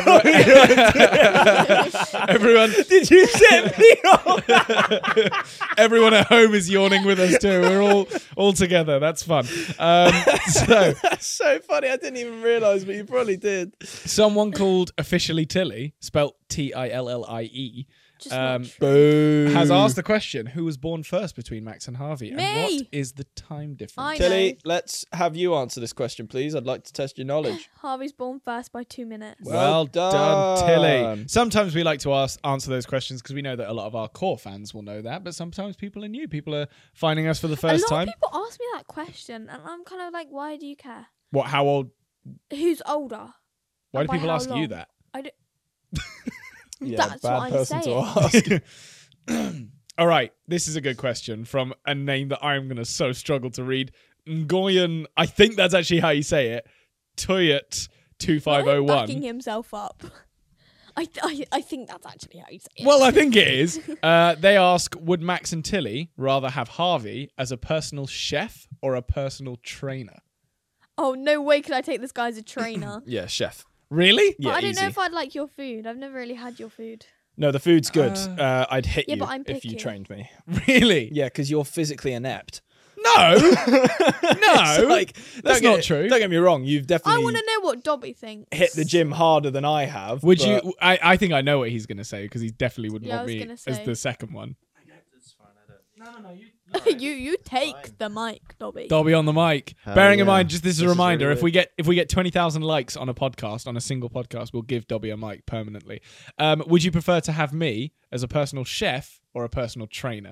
Speaker 1: Everyone,
Speaker 2: Did you set me off?
Speaker 1: everyone at home is yawning with us too. We're all all together. That's fun. Um, so,
Speaker 2: That's so funny. I didn't even realise, but you probably did.
Speaker 1: someone called officially Tilly, spelt T I L L I E,
Speaker 3: Just
Speaker 1: um,
Speaker 3: not true.
Speaker 2: Boo.
Speaker 1: has asked the question: who was born first between Max and Harvey, and what
Speaker 3: Me.
Speaker 1: is the time difference?
Speaker 3: I
Speaker 2: Tilly,
Speaker 3: know.
Speaker 2: let's have you answer this question, please. I'd like to test your knowledge.
Speaker 3: Harvey's born first by two minutes.
Speaker 2: Well
Speaker 1: Well done,
Speaker 2: done.
Speaker 1: Tilly. Sometimes we like to ask, answer those questions because we know that a lot of our core fans will know that, but sometimes people are new. People are finding us for the first
Speaker 3: a lot
Speaker 1: time.
Speaker 3: of people ask me that question, and I'm kind of like, why do you care?
Speaker 1: What? How old?
Speaker 3: Who's older?
Speaker 1: Why
Speaker 3: And
Speaker 1: do
Speaker 3: by
Speaker 1: people
Speaker 3: how
Speaker 1: ask you
Speaker 3: long?
Speaker 1: that?
Speaker 3: I do-
Speaker 2: Yeah,
Speaker 3: That's
Speaker 2: bad
Speaker 3: what I'm
Speaker 2: person
Speaker 3: saying.
Speaker 2: to ask.
Speaker 1: All right, this is a good question from a name that I'm going to so struggle to read. Ngoyan, I think that's actually how you say it. Tuyat two five oh
Speaker 3: Why backing
Speaker 1: one.
Speaker 3: himself up. I, th- I I think that's actually how you say it.
Speaker 1: Well, I think it is. Uh, they ask, would Max and Tilly rather have Harvey as a personal chef or a personal trainer?
Speaker 3: Oh, no way could I take this guy as a trainer.
Speaker 2: Yeah, chef.
Speaker 1: Really?
Speaker 3: But
Speaker 2: Yeah,
Speaker 3: I don't
Speaker 2: easy.
Speaker 3: know if I'd like your food. I've never really had your food.
Speaker 2: No, the food's good.
Speaker 1: Uh,
Speaker 2: Uh, I'd hit
Speaker 3: Yeah,
Speaker 2: you
Speaker 3: but I'm
Speaker 2: if you
Speaker 3: picky.
Speaker 2: trained me.
Speaker 1: Really?
Speaker 2: Yeah, because you're physically inept.
Speaker 1: No.
Speaker 2: It's like,
Speaker 1: That's
Speaker 2: don't
Speaker 1: not
Speaker 2: get-
Speaker 1: true.
Speaker 2: Don't get me wrong. You've
Speaker 3: I
Speaker 2: definitely
Speaker 3: want to know what Dobby thinks.
Speaker 2: hit the gym harder than I have.
Speaker 1: Would
Speaker 2: but-
Speaker 1: you? I, I think I know what he's going to say because he definitely wouldn't
Speaker 3: Yeah, I
Speaker 1: want
Speaker 3: was
Speaker 1: me
Speaker 3: gonna
Speaker 1: as
Speaker 3: say.
Speaker 1: the second one.
Speaker 2: No, no, no. You.
Speaker 3: you you take
Speaker 2: Fine.
Speaker 3: the mic, Dobby.
Speaker 1: Dobby on the mic.
Speaker 4: Hell
Speaker 1: Bearing in
Speaker 4: yeah.
Speaker 1: mind, just this is a
Speaker 4: This is
Speaker 1: reminder:
Speaker 4: really
Speaker 1: if we get if we get twenty thousand likes on a podcast, on a single podcast, we'll give Dobby a mic permanently. Um, would you prefer to have me as a personal chef or a personal trainer?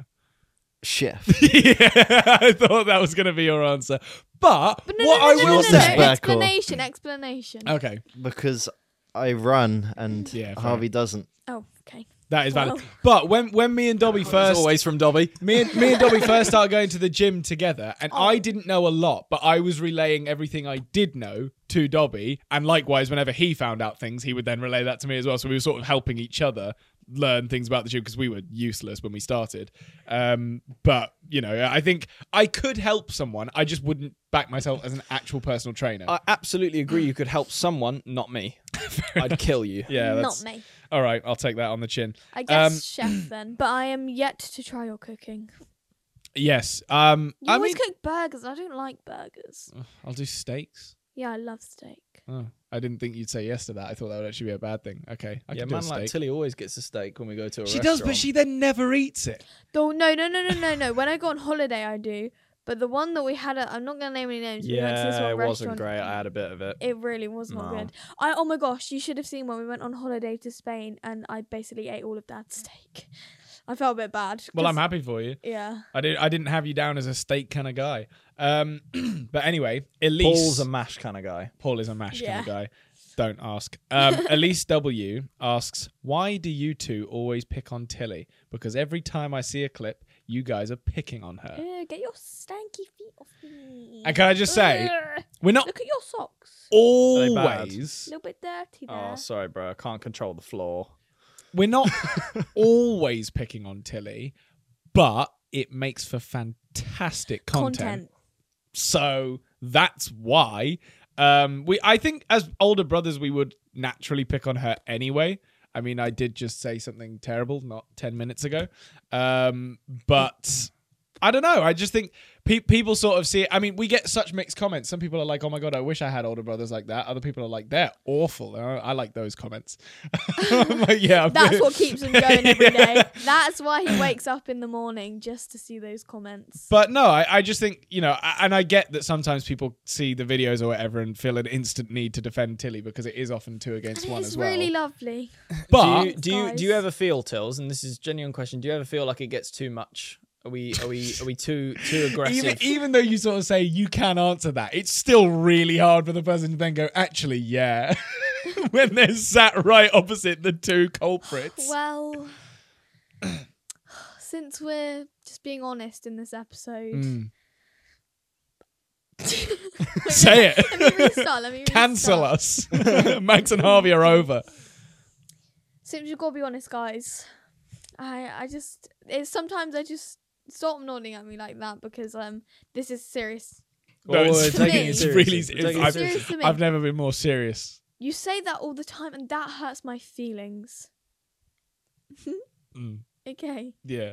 Speaker 4: Chef.
Speaker 1: Yeah, I thought that was going to be your answer. But,
Speaker 3: But no,
Speaker 1: what
Speaker 3: no,
Speaker 1: I
Speaker 3: no,
Speaker 1: will
Speaker 3: no, no,
Speaker 1: say,
Speaker 3: no,
Speaker 4: Back or-
Speaker 3: explanation, explanation.
Speaker 1: okay,
Speaker 4: Because I run and
Speaker 1: Yeah, fair.
Speaker 4: Harvey doesn't.
Speaker 3: Oh, okay.
Speaker 1: that is valid.
Speaker 3: Well.
Speaker 1: But when when me and Dobby
Speaker 2: As
Speaker 1: first
Speaker 2: always from Dobby.
Speaker 1: Me and me and Dobby first started going to the gym together, and I didn't know a lot, but I was relaying everything I did know to Dobby, and likewise, whenever he found out things, he would then relay that to me as well. So we were sort of helping each other learn things about the gym because we were useless when we started. Um, but you know, I think I could help someone. I just wouldn't back myself as an actual personal trainer.
Speaker 2: I absolutely agree. You could help someone, not me. I'd kill you.
Speaker 1: yeah, that's
Speaker 3: Not me.
Speaker 1: all right. I'll take that on the chin.
Speaker 3: I guess
Speaker 1: Um,
Speaker 3: chef then, but I am yet to try your cooking.
Speaker 1: Yes. Um,
Speaker 3: You
Speaker 1: I
Speaker 3: always
Speaker 1: mean,
Speaker 3: cook burgers. I don't like burgers.
Speaker 1: I'll do steaks.
Speaker 3: Yeah, I love steak.
Speaker 1: Oh, I didn't think you'd say yes to that. I thought that would actually be a bad thing. Okay, I
Speaker 2: Yeah,
Speaker 1: can do a
Speaker 2: man
Speaker 1: steak.
Speaker 2: like Tilly always gets a steak when we go to a
Speaker 1: She
Speaker 2: restaurant.
Speaker 1: does, but she then never eats it.
Speaker 3: Oh no, no, no, no, no, no. When I go on holiday, I do. But the one that we had, at, I'm not gonna name any names. we went to this
Speaker 2: Yeah,
Speaker 3: one
Speaker 2: it wasn't
Speaker 3: restaurant.
Speaker 2: great. I had a bit of it.
Speaker 3: It really was not
Speaker 2: No.
Speaker 3: good. I oh my gosh, you should have seen when we went on holiday to Spain, and I basically ate all of Dad's steak. I felt a bit bad.
Speaker 1: Well,
Speaker 3: 'cause-
Speaker 1: I'm happy for you.
Speaker 3: Yeah.
Speaker 1: I did. I didn't have you down as a steak kind of guy. Um, but anyway, Elise.
Speaker 2: Paul's a mash kind of guy.
Speaker 1: Paul is a mash kind
Speaker 3: Yeah.
Speaker 1: of guy. Don't ask. Um, Elise W asks, "Why do you two always pick on Tilly? Because every time I see a clip, you guys are picking on her."
Speaker 3: Ew, get your stanky feet off me.
Speaker 1: And can I just say,
Speaker 3: Ugh.
Speaker 1: we're not
Speaker 3: Look at your socks.
Speaker 1: always.
Speaker 3: A little bit dirty there.
Speaker 2: Oh, sorry, bro. I can't control the floor.
Speaker 1: We're not always picking on Tilly, but it makes for fantastic content.
Speaker 3: Content.
Speaker 1: So that's why um, we. I think as older brothers, we would naturally pick on her anyway. I mean, I did just say something terrible not ten minutes ago, um, but I don't know. I just think pe- people sort of see it. I mean, we get such mixed comments. Some people are like, "Oh my god, I wish I had older brothers like that." Other people are like, "They're awful." I, I like those comments. I'm like, yeah, I'm
Speaker 3: That's
Speaker 1: good.
Speaker 3: what keeps him going every day.
Speaker 1: Yeah.
Speaker 3: That's why he wakes up in the morning just to see those comments.
Speaker 1: But no, I, I just think, you know, a- and I get that sometimes people see the videos or whatever and feel an instant need to defend Tilly because it is often two against
Speaker 3: And
Speaker 1: one
Speaker 3: it's
Speaker 1: as well.
Speaker 3: really lovely.
Speaker 1: But
Speaker 2: do you do you,
Speaker 3: Guys.
Speaker 2: do you ever feel, Tills, and this is a genuine question, do you ever feel like it gets too much? Are we are we are we too too aggressive?
Speaker 1: even, even though you sort of say you can answer that, it's still really hard for the person to then go, actually, yeah, when they're sat right opposite the two culprits.
Speaker 3: Well, since we're just being honest in this episode.
Speaker 1: Mm.
Speaker 3: Wait,
Speaker 1: Say
Speaker 3: let-
Speaker 1: it.
Speaker 3: Let me restart. Let me restart.
Speaker 1: Cancel us. Max and Harvey are over.
Speaker 3: Since we've got to be honest, guys, I I just it's sometimes I just stop nodding at me like that because um this is serious.
Speaker 1: No,
Speaker 2: Or
Speaker 1: it's,
Speaker 2: we're taking
Speaker 3: it
Speaker 1: it's
Speaker 2: seriously.
Speaker 1: really.
Speaker 2: We're
Speaker 1: It's,
Speaker 2: taking it
Speaker 1: I've,
Speaker 2: seriously.
Speaker 3: Serious to me.
Speaker 1: I've never been more serious.
Speaker 3: You say that all the time, and that hurts my feelings.
Speaker 1: Mm.
Speaker 3: Okay.
Speaker 1: Yeah.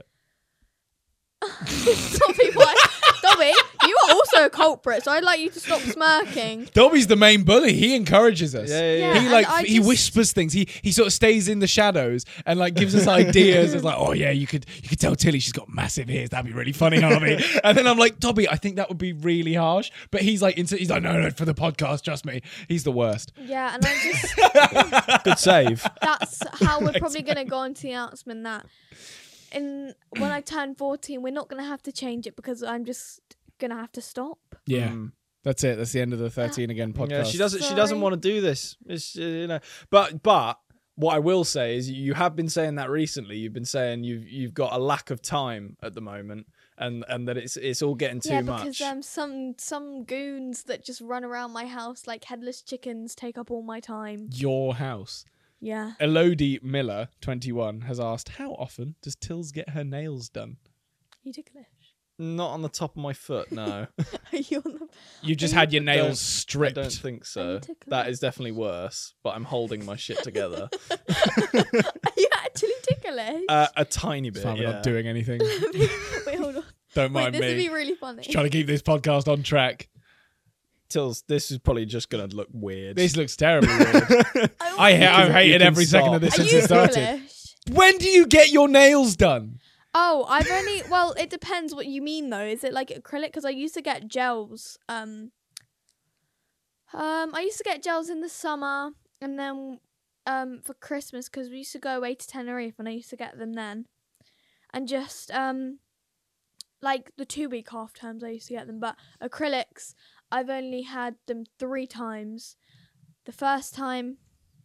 Speaker 3: Dobby, why? Dobby, you are also a culprit, so I'd like you to stop smirking.
Speaker 1: Dobby's the main bully. He encourages us.
Speaker 2: Yeah, yeah,
Speaker 3: Yeah,
Speaker 2: yeah.
Speaker 1: He
Speaker 3: and
Speaker 1: like
Speaker 3: I
Speaker 1: he
Speaker 3: just-
Speaker 1: whispers things. He he sort of stays in the shadows and like gives us ideas. It's like, oh yeah, you could you could tell Tilly she's got massive ears. That'd be really funny, Harvey. And then I'm like, Dobby, I think that would be really harsh. But he's like, into, he's like, no, no, for the podcast, trust me. He's the worst.
Speaker 3: Yeah, and I just
Speaker 2: Good save.
Speaker 3: that's how we're probably gonna go into the announcement that in when I turn fourteen, we're not gonna have to change it because I'm just gonna have to stop.
Speaker 1: Yeah,
Speaker 2: Mm.
Speaker 1: that's it. That's the end of the thirteen again podcast.
Speaker 2: Yeah, she doesn't. She doesn't
Speaker 3: Sorry.
Speaker 2: want to do this. It's uh, you know. But but what I will say is, you have been saying that recently. You've been saying you've you've got a lack of time at the moment, and and that it's it's all getting too
Speaker 3: yeah,
Speaker 2: much.
Speaker 3: because um some some goons that just run around my house like headless chickens take up all my time.
Speaker 1: Your house.
Speaker 3: Yeah.
Speaker 1: Elodie Miller, twenty-one, has asked, how often does Tills get her nails done?
Speaker 3: You ticklish.
Speaker 2: Not on the top of my foot. No,
Speaker 3: Are you on the
Speaker 1: You've just
Speaker 3: Are
Speaker 1: had your
Speaker 2: I don't-
Speaker 1: nails
Speaker 2: I
Speaker 1: stripped.
Speaker 2: don't think so.
Speaker 3: ticklish?
Speaker 2: That is definitely worse. But I'm holding my shit together.
Speaker 3: Are you actually ticklish?
Speaker 2: uh, a tiny bit.
Speaker 1: Fine, we're
Speaker 2: yeah.
Speaker 1: not doing anything.
Speaker 3: Wait, hold on.
Speaker 1: Don't
Speaker 3: Wait,
Speaker 1: mind
Speaker 3: this would
Speaker 1: me.
Speaker 3: be really funny.
Speaker 1: Just trying to keep this podcast on track.
Speaker 2: Tills, this is probably just gonna look weird.
Speaker 1: This looks terribly weird. I ha-
Speaker 2: You
Speaker 1: I've
Speaker 2: can-
Speaker 1: hated
Speaker 2: you can
Speaker 1: every second
Speaker 2: stop.
Speaker 1: of this
Speaker 3: Are
Speaker 1: since
Speaker 3: you
Speaker 1: it started.
Speaker 3: ticklish?
Speaker 1: When do you get your nails done?
Speaker 3: Oh, I've only. Well, it depends what you mean though. Is it like acrylic? Because I used to get gels. Um. Um. I used to get gels in the summer, and then um for Christmas because we used to go away to Tenerife, and I used to get them then, and just um. Like the two week half terms, I used to get them, but acrylics, I've only had them three times. The first time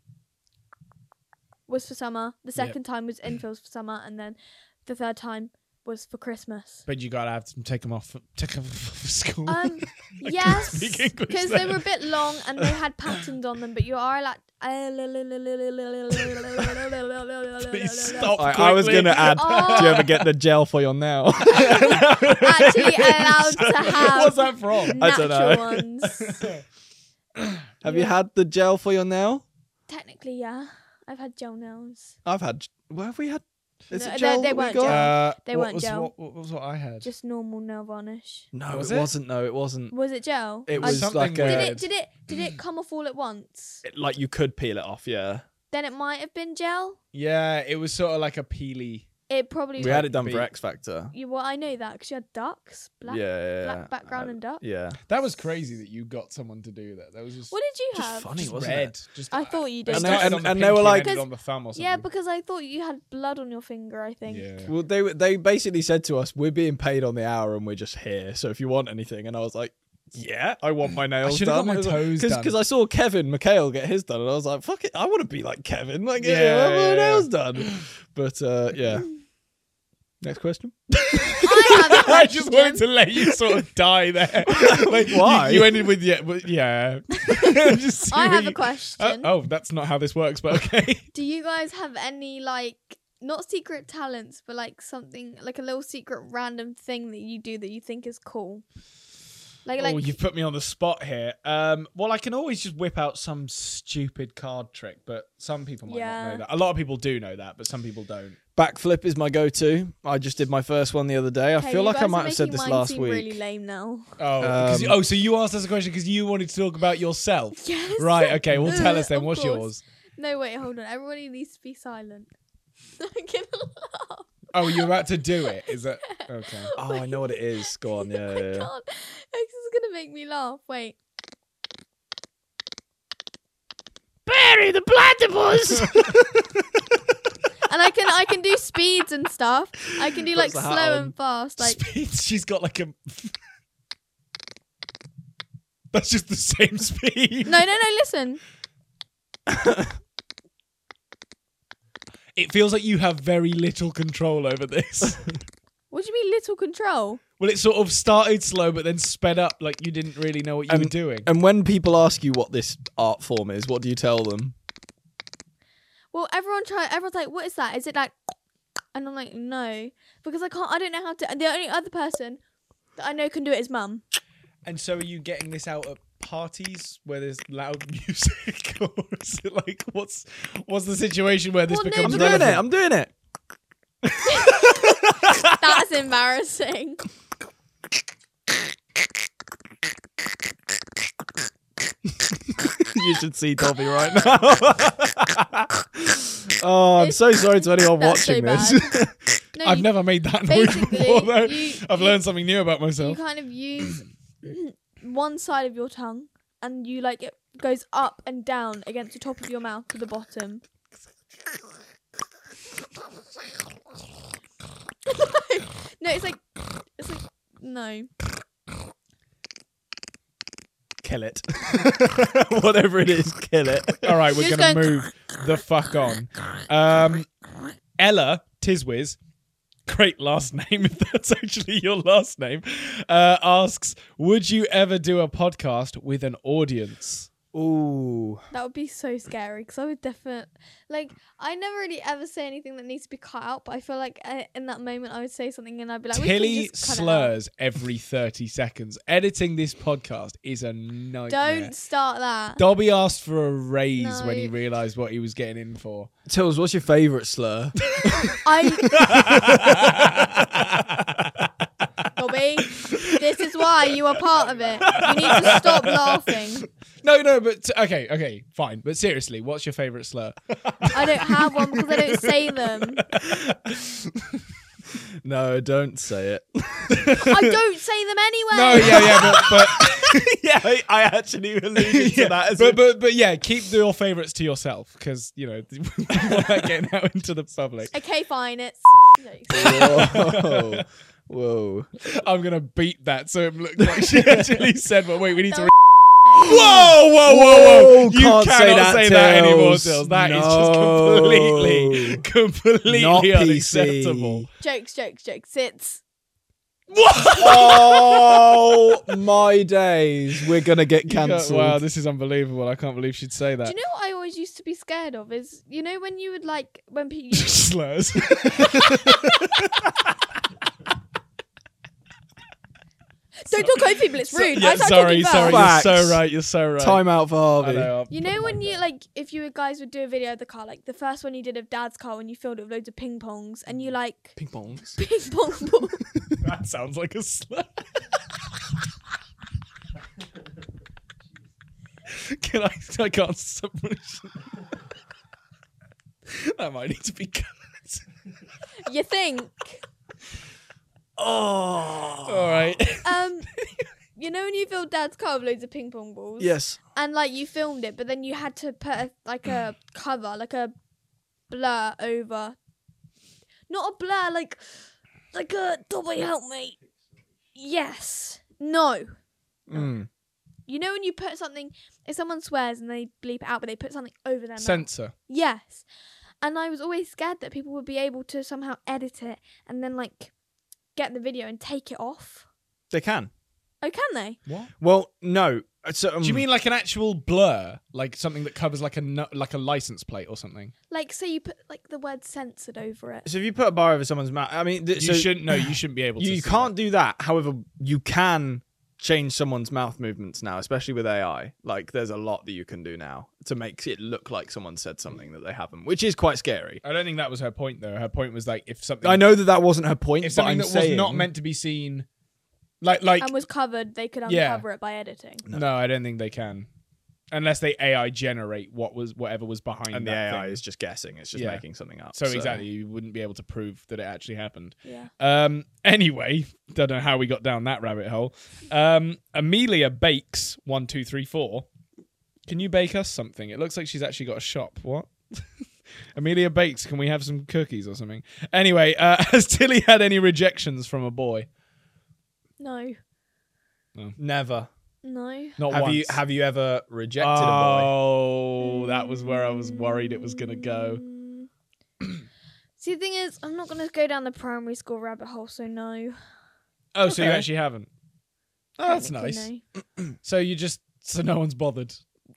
Speaker 3: was for summer, the second yep. time was infills for summer, and then the third time was for Christmas.
Speaker 1: But you gotta have to take them off, take them off of school.
Speaker 3: Um, yes, because they were a bit long and they had patterns on them, but you are like.
Speaker 1: Please stop.
Speaker 2: I, I was going to add, oh. do you ever get the gel for your nail?
Speaker 3: Actually allowed to have
Speaker 1: What's that from?
Speaker 2: I don't know.
Speaker 3: Ones.
Speaker 2: Have
Speaker 3: yeah.
Speaker 2: you had the gel for your nail?
Speaker 3: Technically, yeah. I've had gel nails.
Speaker 2: I've had, where have we had? Is
Speaker 3: no,
Speaker 2: it gel
Speaker 3: they, they
Speaker 2: that we
Speaker 3: weren't
Speaker 2: got?
Speaker 3: gel.
Speaker 1: Uh,
Speaker 3: they
Speaker 1: what
Speaker 3: weren't
Speaker 1: was,
Speaker 3: gel.
Speaker 1: What, what was what I had?
Speaker 3: Just normal nail varnish.
Speaker 2: No,
Speaker 1: was
Speaker 2: it,
Speaker 1: it
Speaker 2: wasn't. No, it wasn't.
Speaker 3: Was it gel?
Speaker 2: It
Speaker 3: I
Speaker 2: was
Speaker 1: something
Speaker 2: like a,
Speaker 3: Did
Speaker 1: weird.
Speaker 3: it? Did it? Did it come off all at once?
Speaker 2: it, like you could peel it off, yeah.
Speaker 3: Then it might have been gel.
Speaker 1: Yeah, it was sort of like a peely.
Speaker 3: It probably.
Speaker 2: We had it done
Speaker 1: be.
Speaker 2: for X Factor.
Speaker 3: You, well, I know that because you had ducks, black,
Speaker 2: yeah, yeah,
Speaker 3: black
Speaker 2: yeah.
Speaker 3: background
Speaker 2: Uh,
Speaker 3: and duck.
Speaker 2: Yeah.
Speaker 1: That was crazy that you got someone to do that. That was just.
Speaker 3: What did you
Speaker 2: Just
Speaker 3: have?
Speaker 2: funny,
Speaker 1: just
Speaker 2: wasn't
Speaker 1: red.
Speaker 2: it?
Speaker 1: Just.
Speaker 3: I thought you did.
Speaker 1: It
Speaker 2: And they-
Speaker 1: started
Speaker 2: and-
Speaker 1: on the
Speaker 2: and they were
Speaker 1: pinky
Speaker 2: like-
Speaker 1: ended on the thumb or something.
Speaker 3: Yeah, because I thought you had blood on your finger. I think.
Speaker 1: Yeah.
Speaker 2: Well, they they basically said to us, "We're being paid on the hour, and we're just here. So if you want anything," and I was like, "Yeah, I want my nails
Speaker 1: should've
Speaker 2: done."
Speaker 1: got my toes done.
Speaker 2: Because I saw Kevin McHale get his done, and I was like, "Fuck it, I want to be like Kevin. Like, yeah,
Speaker 1: Yeah,
Speaker 2: I want my
Speaker 1: yeah,
Speaker 2: nails
Speaker 1: yeah.
Speaker 2: done." But uh, yeah. Next question.
Speaker 3: I have a
Speaker 1: I
Speaker 3: question.
Speaker 1: just wanted to let you sort of die there. Like,
Speaker 2: Why?
Speaker 1: You, you ended with yeah, but yeah. Just see
Speaker 3: I
Speaker 1: what
Speaker 3: have
Speaker 1: you-
Speaker 3: a question.
Speaker 1: Uh, oh, that's not how this works, but okay.
Speaker 3: Do you guys have any like not secret talents, but like something like a little secret random thing that you do that you think is cool? Like, like
Speaker 1: Oh, you've put me on the spot here. Um, well, I can always just whip out some stupid card trick, but some people might
Speaker 3: Yeah.
Speaker 1: not know that. A lot of people do know that, but some people don't.
Speaker 2: Backflip is my go-to. I just did my first one the other day. I
Speaker 3: okay,
Speaker 2: feel
Speaker 3: you
Speaker 2: like I
Speaker 3: guys
Speaker 2: might
Speaker 3: are
Speaker 2: have said
Speaker 3: making
Speaker 2: this
Speaker 3: mine
Speaker 2: last
Speaker 3: seem
Speaker 2: week.
Speaker 3: Really lame now.
Speaker 1: Oh, 'cause you-
Speaker 2: Um,
Speaker 1: oh, so you asked us a question because you wanted to talk about yourself.
Speaker 3: Yes.
Speaker 1: Right, okay, well tell us then.
Speaker 3: Of
Speaker 1: What's
Speaker 3: course.
Speaker 1: yours?
Speaker 3: No, wait, hold on. Everybody needs to be silent. I'm gonna laugh.
Speaker 1: Oh, you're about to do it. Is that okay?
Speaker 2: Oh, I know what it is. Go on, yeah,
Speaker 3: I
Speaker 2: yeah, yeah.
Speaker 3: can't. This is gonna make me laugh. Wait.
Speaker 2: Bury the platypus.
Speaker 3: And I can I can do speeds and stuff. I can do like
Speaker 2: Puts
Speaker 3: slow
Speaker 2: the hat on.
Speaker 3: and fast. Like
Speaker 1: Speed. She's got like a. That's just the same speed.
Speaker 3: no, no, no. Listen.
Speaker 1: It feels like you have very little control over this.
Speaker 3: What do you mean little control?
Speaker 1: Well, it sort of started slow, but then sped up like you didn't really know what you
Speaker 2: Um,
Speaker 1: were doing.
Speaker 2: And when people ask you what this art form is, what do you tell them?
Speaker 3: Well, everyone try. Everyone's like, "What is that? Is it like?" And I'm like, "No," because I can't. I don't know how to. And the only other person that I know can do it is Mum.
Speaker 1: And so, are you getting this out at parties where there's loud music, or is it like what's what's the situation where this
Speaker 3: Well, no,
Speaker 1: becomes
Speaker 2: I'm doing
Speaker 1: relevant?
Speaker 2: it. I'm doing it.
Speaker 3: That's embarrassing.
Speaker 2: You should see Dobby right now. Oh, I'm so sorry to anyone
Speaker 3: That's so
Speaker 2: watching this.
Speaker 3: bad. No,
Speaker 1: I've
Speaker 3: you,
Speaker 1: never made that noise
Speaker 3: basically,
Speaker 1: before, though.
Speaker 3: you-
Speaker 1: I've
Speaker 3: you-
Speaker 1: learned something new about
Speaker 3: you
Speaker 1: myself.
Speaker 3: kind of use one side of your tongue, and you like it goes up and down against the top of your mouth to the bottom. No, it's like it's like no.
Speaker 2: Kill it. Whatever it is, kill it.
Speaker 1: All right, we're
Speaker 3: Just
Speaker 1: going to
Speaker 3: going-
Speaker 1: move the fuck on. Um, Ella Tiswiz, great last name if that's actually your last name, uh, asks, would you ever do a podcast with an audience?
Speaker 2: Ooh.
Speaker 3: That would be so scary because I would definitely like. I never really ever say anything that needs to be cut out, but I feel like uh, in that moment I would say something and I'd be like, we can
Speaker 1: Tilly
Speaker 3: just cut it out.
Speaker 1: slurs every thirty seconds. Editing this podcast is a nightmare.
Speaker 3: Don't start that.
Speaker 1: Dobby asked for a raise
Speaker 3: No.
Speaker 1: when he realised what he was getting in for.
Speaker 2: Tills, what's your favourite slur?
Speaker 3: I. Bobby, this is why you are part of it. You need to stop laughing.
Speaker 1: No, no, but okay, okay, fine. But seriously, what's your favourite slur?
Speaker 3: I don't have one because I don't say them.
Speaker 2: No, don't say it.
Speaker 3: I don't say them anyway.
Speaker 1: No, yeah, yeah, but, but
Speaker 2: yeah, I, I actually alluded to
Speaker 1: yeah,
Speaker 2: that. As
Speaker 1: but,
Speaker 2: a-
Speaker 1: but but yeah, keep your favourites to yourself because you know we want that getting out into the public.
Speaker 3: Okay, fine. It's.
Speaker 2: Whoa. Whoa.
Speaker 1: I'm gonna beat that so it looked like she actually said, "But wait, we need to."
Speaker 3: No.
Speaker 1: Re- whoa, whoa, whoa, whoa!
Speaker 2: Whoa,
Speaker 1: You
Speaker 2: can't
Speaker 1: cannot
Speaker 2: say that,
Speaker 1: say that anymore,
Speaker 2: Tills.
Speaker 1: Tills. That is
Speaker 2: No.
Speaker 1: just completely,
Speaker 2: Not
Speaker 1: completely
Speaker 2: P C.
Speaker 1: unacceptable.
Speaker 3: Jokes, jokes, jokes. It's.
Speaker 2: Oh my days. We're going to get
Speaker 1: You can't-
Speaker 2: cancelled.
Speaker 1: Wow, this is unbelievable. I can't believe she'd say
Speaker 3: Do
Speaker 1: that.
Speaker 3: you know what I always used to be scared of? Is you know when you would like when people.
Speaker 1: Slurs.
Speaker 3: Don't talk over people. It's rude.
Speaker 1: yeah,
Speaker 3: I start
Speaker 1: sorry,
Speaker 3: talking
Speaker 1: sorry.
Speaker 3: first.
Speaker 1: You're
Speaker 2: Facts.
Speaker 1: so right. You're so right.
Speaker 2: Time out for
Speaker 1: I
Speaker 2: Harvey.
Speaker 1: know,
Speaker 3: You know when you like if you guys would do a video of the car, like the first one you did of Dad's car when you filled it with loads of ping pongs and you like
Speaker 2: Ping pongs.
Speaker 3: ping pong ball.
Speaker 1: that sounds like a slur. Can I? I can't stop. That might need to be cut.
Speaker 3: You think?
Speaker 2: Oh.
Speaker 1: All right.
Speaker 3: Um, you know when you filled Dad's car with loads of ping pong balls.
Speaker 2: Yes.
Speaker 3: And like you filmed it, but then you had to put a, like a cover, like a blur over. Not a blur, like like a. Dobby, help me. Yes. No.
Speaker 2: Mm.
Speaker 3: You know when you put something, if someone swears and they bleep it out, but they put something over their mouth.
Speaker 1: Censor.
Speaker 3: Yes. And I was always scared that people would be able to somehow edit it and then like get the video and take it off.
Speaker 2: They can.
Speaker 3: Oh, can they?
Speaker 1: What?
Speaker 2: Well, no. So, um,
Speaker 1: Do you mean like an actual blur, like something that covers like a nu- like a license plate or something?
Speaker 3: Like, say you put like the word censored over it.
Speaker 2: So if you put a bar over someone's mouth, I mean, th-
Speaker 1: You
Speaker 2: so
Speaker 1: shouldn't. No, you shouldn't be able to.
Speaker 2: you, you
Speaker 1: see
Speaker 2: can't
Speaker 1: that.
Speaker 2: do that. However, you can change someone's mouth movements now, especially with A I. Like, there's a lot that you can do now to make it look like someone said something that they haven't, which is quite scary.
Speaker 1: I don't think that was her point, though. Her point was like if something.
Speaker 2: I know that that wasn't her point,
Speaker 1: if
Speaker 2: but
Speaker 1: something
Speaker 2: I'm
Speaker 1: that
Speaker 2: saying
Speaker 1: was not meant to be seen, like like
Speaker 3: And was covered, they could
Speaker 1: Yeah.
Speaker 3: uncover it by editing.
Speaker 1: no. I don't think they can, unless they A I generate what was whatever was behind
Speaker 2: and the
Speaker 1: that
Speaker 2: A I
Speaker 1: thing.
Speaker 2: is just guessing. It's just
Speaker 1: Yeah.
Speaker 2: making something up.
Speaker 1: So exactly, you wouldn't be able to prove that it actually happened.
Speaker 3: Yeah.
Speaker 1: Um. Anyway, don't know how we got down that rabbit hole. Um. Amelia Bakes one two three four. Can you bake us something? It looks like she's actually got a shop. What? Amelia Bakes. Can we have some cookies or something? Anyway, uh, has Tilly had any rejections from a boy?
Speaker 3: No.
Speaker 2: Never.
Speaker 3: No.
Speaker 1: Not
Speaker 2: Have
Speaker 1: once.
Speaker 2: you have you ever rejected a boy?
Speaker 1: Oh, that was where I was worried it was gonna go.
Speaker 3: Mm. See, the thing is, I'm not going to go down the primary school rabbit hole, so no.
Speaker 1: Oh, so you
Speaker 2: Okay.
Speaker 1: actually haven't? Oh, that's
Speaker 3: Technically,
Speaker 1: nice.
Speaker 3: no.
Speaker 1: So you just so no one's bothered.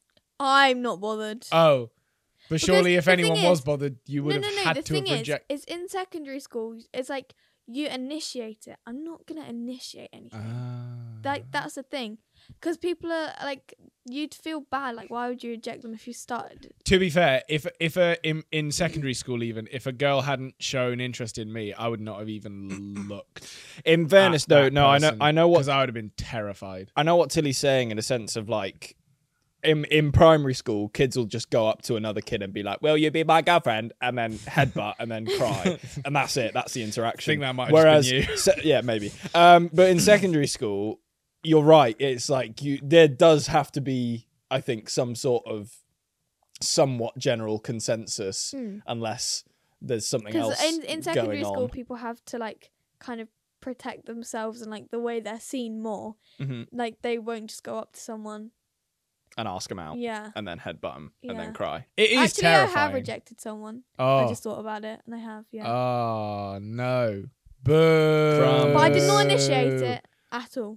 Speaker 3: I'm not bothered.
Speaker 1: Oh, but
Speaker 3: Because
Speaker 1: surely if
Speaker 3: the thing
Speaker 1: anyone was
Speaker 3: is-
Speaker 1: bothered, you would
Speaker 3: no, no,
Speaker 1: have
Speaker 3: no.
Speaker 1: had
Speaker 3: The
Speaker 1: to have
Speaker 3: thing is,
Speaker 1: rejected.
Speaker 3: it's in secondary school. It's like you initiate it. I'm not going to initiate anything.
Speaker 1: Ah.
Speaker 3: Like, that's the thing. Because people are like, you'd feel bad. Like, why would you reject them if you started?
Speaker 1: To be fair, if if a in, in secondary school even if a girl hadn't shown interest in me, I would not have even looked.
Speaker 2: In fairness,
Speaker 1: at
Speaker 2: though,
Speaker 1: that
Speaker 2: no, I know,
Speaker 1: person,
Speaker 2: I know what
Speaker 1: because I would have been terrified.
Speaker 2: I know what Tilly's saying in a sense of like, in in primary school, kids will just go up to another kid and be like, "Will you be my girlfriend?" and then headbutt and then cry, and that's it. That's the interaction.
Speaker 1: I think that might have
Speaker 2: Whereas,
Speaker 1: just been you.
Speaker 2: se- yeah, maybe. Um, but in secondary school, you're right. It's like you. There does have to be, I think, some sort of somewhat general consensus,
Speaker 3: Mm.
Speaker 2: unless there's something
Speaker 3: Because
Speaker 2: else
Speaker 3: in, in secondary
Speaker 2: going
Speaker 3: school,
Speaker 2: on.
Speaker 3: people have to like kind of protect themselves and like the way they're seen more.
Speaker 2: Mhm.
Speaker 3: Like they won't just go up to someone.
Speaker 2: And ask them out,
Speaker 3: Yeah.
Speaker 2: and then headbutt them, and
Speaker 3: Yeah.
Speaker 2: then cry.
Speaker 1: It is
Speaker 3: Actually,
Speaker 1: terrifying.
Speaker 3: I have rejected someone.
Speaker 1: Oh,
Speaker 3: I just thought about it, and I have. Yeah.
Speaker 1: oh no, boo!
Speaker 2: From-
Speaker 3: but I did not initiate it at all.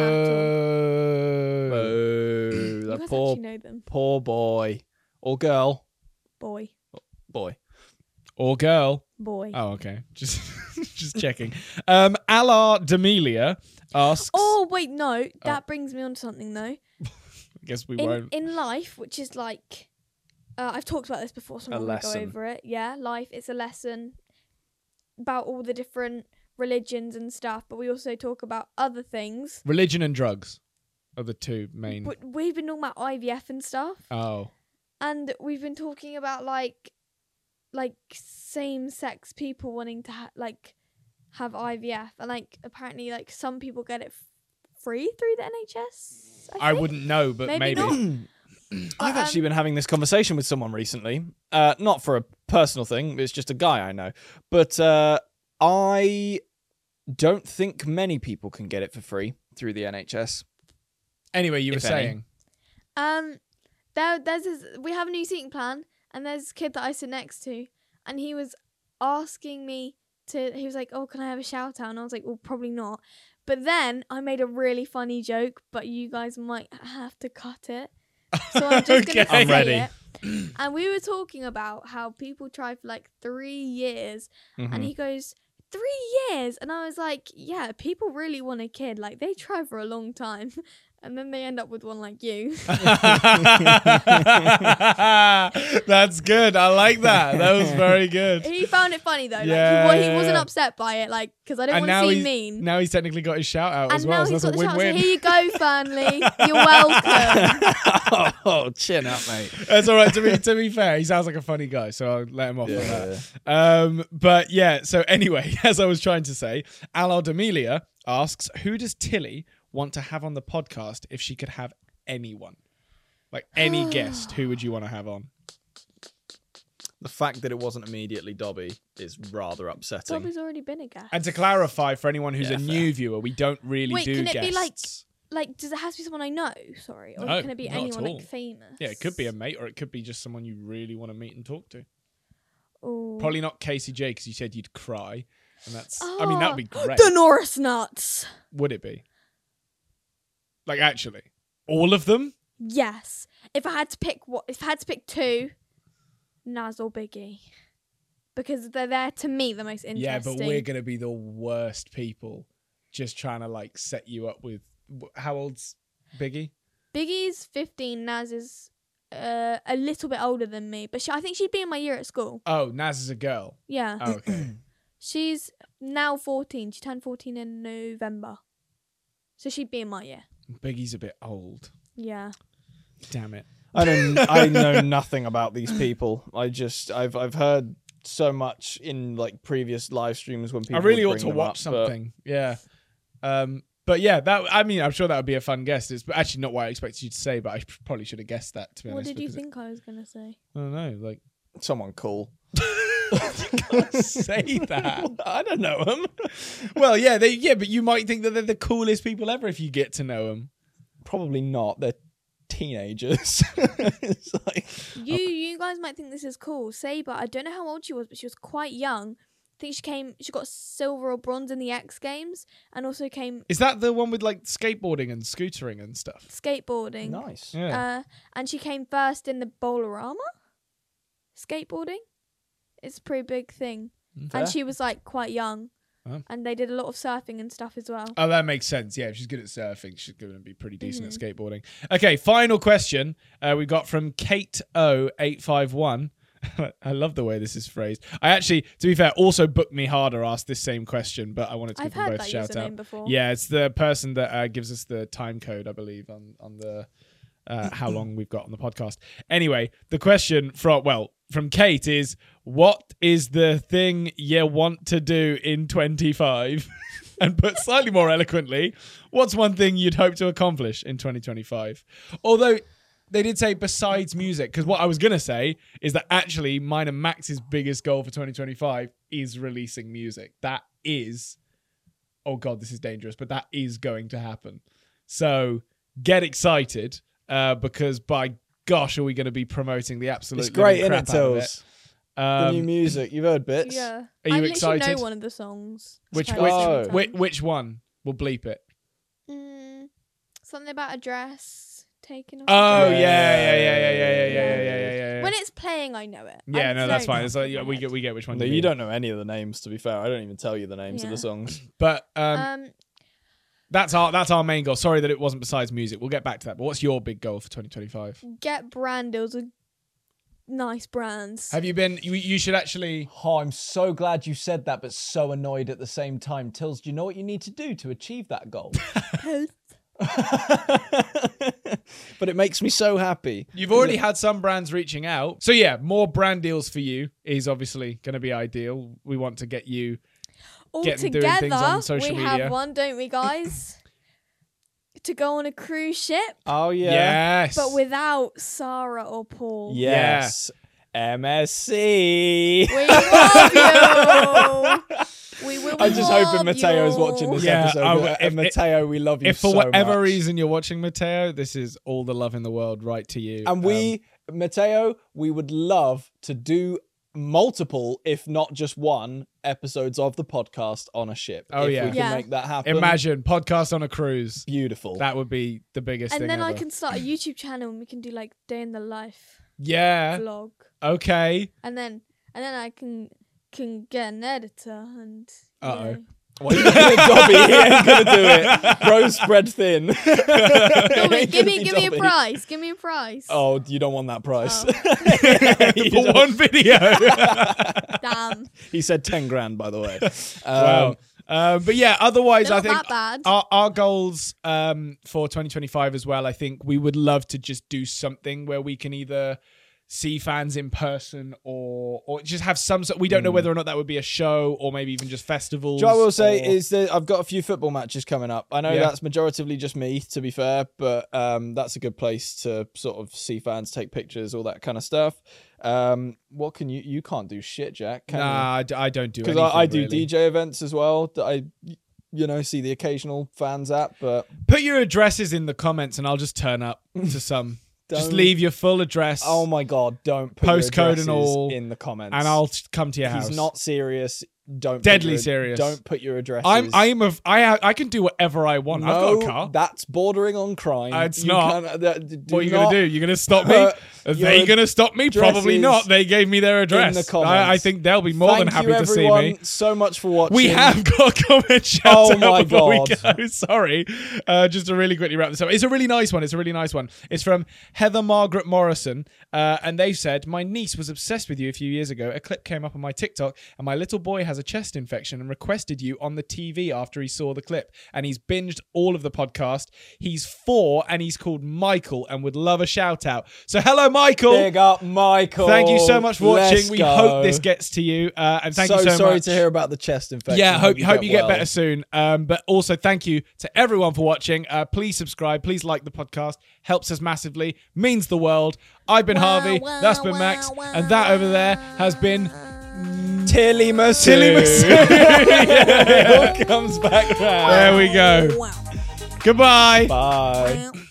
Speaker 1: Boo!
Speaker 2: Boo!
Speaker 3: You
Speaker 2: The
Speaker 3: guys
Speaker 2: poor,
Speaker 3: actually know them,
Speaker 2: poor boy or girl.
Speaker 3: boy,
Speaker 2: Boy.
Speaker 1: Or girl.
Speaker 3: boy.
Speaker 1: Oh, okay. Just just checking. Um, Alar D'Amelia asks.
Speaker 3: Oh wait, no. That brings me on to something though.
Speaker 1: I guess we
Speaker 3: In
Speaker 1: won't.
Speaker 3: in life, which is like, uh, I've talked about this before, so I'm
Speaker 2: A
Speaker 3: not gonna go
Speaker 2: lesson.
Speaker 3: over it. Yeah, life. It's a lesson about all the different religions and stuff, but we also talk about other things.
Speaker 1: Religion and drugs are the two main.
Speaker 3: But we've been talking about I V F and stuff,
Speaker 1: Oh.
Speaker 3: and we've been talking about like, like same-sex people wanting to ha- like have I V F, and like apparently like some people get it f- free through the N H S. I,
Speaker 1: I
Speaker 3: think.
Speaker 1: wouldn't know, but
Speaker 3: Maybe
Speaker 1: maybe.
Speaker 3: not.
Speaker 2: I've
Speaker 3: But,
Speaker 2: actually
Speaker 3: um,
Speaker 2: been having this conversation with someone recently. Uh, not for a personal thing. It's just a guy I know. But uh, I don't think many people can get it for free through the N H S.
Speaker 1: Anyway, you were
Speaker 2: If any.
Speaker 1: saying.
Speaker 3: Um, there, there's this, we have a new seating plan, and there's this kid that I sit next to, and he was asking me to. He was like, "Oh, can I have a shout out?" And I was like, "Well, probably not." But then I made a really funny joke, but you guys might have to cut it, so I'm just gonna
Speaker 1: Okay.
Speaker 3: say
Speaker 1: I'm ready.
Speaker 3: it. And we were talking about how people try for like three years,
Speaker 2: Mhm.
Speaker 3: and he goes, three years? And I was like, yeah, people really want a kid. Like, they try for a long time. And then they end up with one like you.
Speaker 1: That's good. I like that. That was very good.
Speaker 3: He found it funny, though.
Speaker 1: Yeah,
Speaker 3: like, he, wa- he
Speaker 1: yeah,
Speaker 3: wasn't
Speaker 1: yeah.
Speaker 3: upset by it, like, because I don't
Speaker 1: And
Speaker 3: want
Speaker 1: now
Speaker 3: to seem
Speaker 1: he's,
Speaker 3: mean.
Speaker 1: now he's technically got his shout out
Speaker 3: and
Speaker 1: as well.
Speaker 3: now
Speaker 1: So
Speaker 3: he's
Speaker 1: that's
Speaker 3: got
Speaker 1: a
Speaker 3: the chance.
Speaker 1: win-win.
Speaker 3: Here you go, Fernley. You're welcome.
Speaker 2: oh, chin up, mate.
Speaker 1: That's all right. To be to be fair, he sounds like a funny guy, so I'll let him off on
Speaker 2: Yeah,
Speaker 1: that. Um, but yeah. So anyway, as I was trying to say, Alard Amelia asks, "Who does Tilly want to have on the podcast if she could have anyone, like any guest? Who would you want to have on?"
Speaker 2: The fact that it wasn't immediately Dobby is rather upsetting.
Speaker 3: Dobby's already been a guest.
Speaker 1: And to clarify for anyone who's
Speaker 2: Yeah,
Speaker 1: a
Speaker 2: fair.
Speaker 1: new viewer, we don't really
Speaker 3: Wait,
Speaker 1: do
Speaker 3: can it
Speaker 1: guests.
Speaker 3: be like- Like, does it have to be someone I know? Sorry. Or
Speaker 1: No,
Speaker 3: can it be
Speaker 1: not at
Speaker 3: anyone,
Speaker 1: all.
Speaker 3: like, famous?
Speaker 1: Yeah, it could be a mate, or it could be just someone you really want to meet and talk to.
Speaker 3: Ooh.
Speaker 1: Probably not Casey J, because you said you'd cry, and that's. I mean, that'd be
Speaker 3: Oh,
Speaker 1: great.
Speaker 3: The Norris Nuts.
Speaker 1: Would it be? Like, actually, all of them?
Speaker 3: Yes. If I had to pick what, if I had to pick two, Naz or Biggie, because they're there to me the most interesting.
Speaker 1: Yeah, but we're gonna be the worst people, just trying to like set you up with. wh- How old's Biggie?
Speaker 3: Biggie's fifteen. Naz is uh, a little bit older than me, but she, I think she'd be in my year at school.
Speaker 1: Oh, Naz is a girl.
Speaker 3: Yeah.
Speaker 1: Oh, okay.
Speaker 3: She's now fourteen. She turned fourteen in November, so she'd be in my year.
Speaker 1: Biggie's a bit old.
Speaker 3: Yeah.
Speaker 1: Damn it.
Speaker 2: I don't. I know nothing about these people. I just. I've. I've heard so much in like previous live streams when people.
Speaker 1: I really
Speaker 2: would
Speaker 1: ought to
Speaker 2: bring them
Speaker 1: watch
Speaker 2: up, but-
Speaker 1: something. Yeah. Um. But yeah, that I mean, I'm sure that would be a fun guest. It's actually not what I expected you to say, but I probably should have guessed that. To be
Speaker 3: What
Speaker 1: honest,
Speaker 3: did you
Speaker 1: because it-
Speaker 3: think I was gonna say?
Speaker 1: I don't know. Like,
Speaker 2: Someone cool.
Speaker 1: you can't say that.
Speaker 2: I don't know him.
Speaker 1: Well, yeah, they yeah, but you might think that they're the coolest people ever if you get to know them.
Speaker 2: Probably not. They're teenagers. It's like,
Speaker 3: You you guys might think this is cool. Saber, I don't know how old she was, but she was quite young. I think she came. She got silver or bronze in the X Games, and also came
Speaker 1: Is that the one with like skateboarding and scootering and stuff?
Speaker 3: skateboarding.
Speaker 2: nice.
Speaker 1: Yeah.
Speaker 3: Uh, and she came first in the Bowlerama skateboarding. It's a pretty big thing.
Speaker 2: Fair.
Speaker 3: And she was like quite young.
Speaker 1: Oh.
Speaker 3: And they did a lot of surfing and stuff as well.
Speaker 1: Oh, that makes sense. Yeah, if she's good at surfing, she's going to be pretty decent
Speaker 3: Mm-hmm.
Speaker 1: at skateboarding. Okay, final question uh, we got from Kate O eight five one. I love the way this is phrased. I actually, to be fair, also Book Me Harder asked this same question, but I wanted to
Speaker 3: I've
Speaker 1: give them
Speaker 3: heard
Speaker 1: both
Speaker 3: that
Speaker 1: a shout
Speaker 3: username
Speaker 1: out.
Speaker 3: before.
Speaker 1: Yeah, it's the person that uh, gives us the time code, I believe, on on the uh, how long we've got on the podcast. Anyway, the question from well from Kate is, what is the thing you want to do in twenty-five? And put slightly more eloquently, what's one thing you'd hope to accomplish in twenty twenty-five? Although they did say besides music, because what I was going to say is that actually mine and Max's biggest goal for twenty twenty-five is releasing music. That is, oh God, this is dangerous, but that is going to happen. So get excited uh, because by gosh, are we going to be promoting the absolute
Speaker 2: It's great,
Speaker 1: living
Speaker 2: isn't it,
Speaker 1: crap out of
Speaker 2: Tills?
Speaker 1: it.
Speaker 2: The new
Speaker 1: Um,
Speaker 2: music. You've heard bits.
Speaker 3: Yeah.
Speaker 1: Are you
Speaker 3: I literally
Speaker 1: excited?
Speaker 3: know one of the songs.
Speaker 1: which
Speaker 3: It's
Speaker 1: which,
Speaker 3: played
Speaker 2: Oh.
Speaker 3: a few
Speaker 1: which
Speaker 3: times.
Speaker 1: which one? We'll bleep it.
Speaker 3: Mm, something about a dress taken off.
Speaker 1: Oh
Speaker 3: a
Speaker 1: yeah,
Speaker 3: dress.
Speaker 1: yeah, yeah, yeah, yeah, yeah, yeah, yeah, yeah, yeah.
Speaker 3: When it's playing, I know it.
Speaker 1: Yeah,
Speaker 3: I
Speaker 1: no, that's
Speaker 3: don't
Speaker 1: fine. It's like,
Speaker 3: off the
Speaker 1: yeah,
Speaker 3: top of
Speaker 1: we
Speaker 3: my
Speaker 1: get we get which one.
Speaker 2: No,
Speaker 1: you
Speaker 2: you
Speaker 1: mean.
Speaker 2: don't know any of the names. To be fair, I don't even tell you the names of
Speaker 3: Yeah.
Speaker 2: the songs.
Speaker 1: But um,
Speaker 3: head. Um,
Speaker 1: that's our that's our main goal. Sorry that it wasn't besides music. We'll get back to that. But what's your big goal for twenty twenty-five?
Speaker 3: get brand deals with nice brands.
Speaker 1: Have you been? You, you should actually.
Speaker 2: Oh, I'm so glad you said that, but so annoyed at the same time. Tills, do you know what you need to do to achieve that goal?
Speaker 3: Post.
Speaker 2: But it makes me so happy.
Speaker 1: You've already had some brands reaching out. So yeah, more brand deals for you is obviously going to be ideal. We want to get you
Speaker 3: all
Speaker 1: getting doing
Speaker 3: together,
Speaker 1: things on social
Speaker 3: we
Speaker 1: media.
Speaker 3: have one, don't we, guys? To go on a cruise ship,
Speaker 2: Oh yeah.
Speaker 1: Yes.
Speaker 3: but without Sarah or Paul.
Speaker 2: Yes. M S C.
Speaker 3: We love you. We will
Speaker 2: I'm just hoping
Speaker 3: love
Speaker 2: Mateo's
Speaker 3: you.
Speaker 2: watching this
Speaker 1: Yeah,
Speaker 2: episode.
Speaker 1: I w-
Speaker 2: Uh,
Speaker 1: if-
Speaker 2: Mateo, we love you
Speaker 1: if for
Speaker 2: so
Speaker 1: whatever
Speaker 2: much.
Speaker 1: reason you're watching Mateo, this is all the love in the world right to you.
Speaker 2: And we, Mateo, we would love to do multiple, if not just one, episodes of the podcast on a ship.
Speaker 1: Oh,
Speaker 2: if
Speaker 1: yeah.
Speaker 2: we can
Speaker 3: Yeah.
Speaker 2: make that
Speaker 1: Um,
Speaker 2: happen.
Speaker 1: imagine podcast on a cruise.
Speaker 2: Beautiful.
Speaker 1: That would be the biggest
Speaker 3: And
Speaker 1: thing
Speaker 3: then I
Speaker 1: ever.
Speaker 3: can start a YouTube channel and we can do like day in the life
Speaker 1: Yeah.
Speaker 3: vlog.
Speaker 1: Okay.
Speaker 3: And then and then I can can get an editor and you
Speaker 1: Uh-oh.
Speaker 3: know.
Speaker 2: Well, he's gonna Dobby. He ain't gonna do it. Bro spread thin.
Speaker 3: No, wait, give me give me a
Speaker 2: Dobby.
Speaker 3: prize. Give me a prize.
Speaker 2: Oh, you don't want that price.
Speaker 3: Oh.
Speaker 2: You
Speaker 1: For
Speaker 2: don't-
Speaker 1: one video.
Speaker 3: Damn.
Speaker 2: He said ten grand, by the way.
Speaker 1: Wow.
Speaker 2: Um,
Speaker 1: Um, but yeah, otherwise,
Speaker 3: They're
Speaker 1: I
Speaker 3: not
Speaker 1: think
Speaker 3: that bad.
Speaker 1: our, our goals um, for twenty twenty-five as well, I think we would love to just do something where we can either see fans in person or or just have some sort. We don't know whether or not that would be a show or maybe even just festivals.
Speaker 2: Joe, I will say
Speaker 1: or-
Speaker 2: is that I've got a few football matches coming up. I know
Speaker 1: Yeah.
Speaker 2: that's majoritively just me, to be fair, but um, that's a good place to sort of see fans, take pictures, all that kind of stuff. Um, what can you? You can't do shit, Jack. Can
Speaker 1: Nah, I, d- I don't do
Speaker 2: Because
Speaker 1: anything.
Speaker 2: I, I do
Speaker 1: really.
Speaker 2: D J events as well that I, you know, see the occasional fans at, but
Speaker 1: Put your addresses in the comments and I'll just turn up to some. Just
Speaker 2: Don't-
Speaker 1: leave your full address.
Speaker 2: oh my god, don't put your
Speaker 1: Postcode and
Speaker 2: addresses
Speaker 1: all,
Speaker 2: in the comments.
Speaker 1: and I'll t- come to your house.
Speaker 2: He's not serious. Don't put
Speaker 1: Deadly
Speaker 2: your-
Speaker 1: serious.
Speaker 2: Don't put your addresses.
Speaker 1: I'm. I'm. A, I. ha- I can do whatever I want.
Speaker 2: No,
Speaker 1: I've got a car.
Speaker 2: that's bordering on crime.
Speaker 1: Uh, it's
Speaker 2: You
Speaker 1: not.
Speaker 2: can't- uh, do
Speaker 1: What are you
Speaker 2: not
Speaker 1: gonna do? You're gonna stop me?
Speaker 2: put
Speaker 1: Are they
Speaker 2: your
Speaker 1: gonna stop me? Probably
Speaker 2: addresses
Speaker 1: not. They gave me their address.
Speaker 2: the comments.
Speaker 1: I, I think they'll be more
Speaker 2: Thank
Speaker 1: than happy
Speaker 2: you,
Speaker 1: to see
Speaker 2: everyone,
Speaker 1: me.
Speaker 2: so much for watching.
Speaker 1: We have got a comment shout
Speaker 2: Oh
Speaker 1: out
Speaker 2: my
Speaker 1: before
Speaker 2: God.
Speaker 1: we go. Sorry. Uh, just to really quickly wrap this up. It's a really nice one. It's a really nice one. It's from Heather Margaret Morrison. Uh, and they said, my niece was obsessed with you a few years ago. A clip came up on my TikTok and my little boy has a chest infection and requested you on the T V after he saw the clip. And he's binged all of the podcast. He's four and he's called Michael and would love a shout out. So hello, Michael.
Speaker 2: Big up, Michael.
Speaker 1: Thank you so much for watching.
Speaker 2: Let's
Speaker 1: we
Speaker 2: go.
Speaker 1: hope this gets to you. Uh, and thank
Speaker 2: so
Speaker 1: you so
Speaker 2: sorry
Speaker 1: much.
Speaker 2: to hear about the chest infection.
Speaker 1: Yeah, hope you hope you get
Speaker 2: well.
Speaker 1: better soon. Um, but also thank you to everyone for watching. Uh, please subscribe. Please like the podcast. Helps us massively. Means the world. I've been
Speaker 3: Wow,
Speaker 1: Harvey.
Speaker 3: wow,
Speaker 1: That's been
Speaker 3: wow,
Speaker 1: Max.
Speaker 3: wow.
Speaker 1: And that over there has been
Speaker 2: Tilly Masood.
Speaker 1: Tilly Masood.
Speaker 2: It all comes back round.
Speaker 1: There we go.
Speaker 3: Wow.
Speaker 1: Goodbye.
Speaker 2: Bye.
Speaker 3: Wow.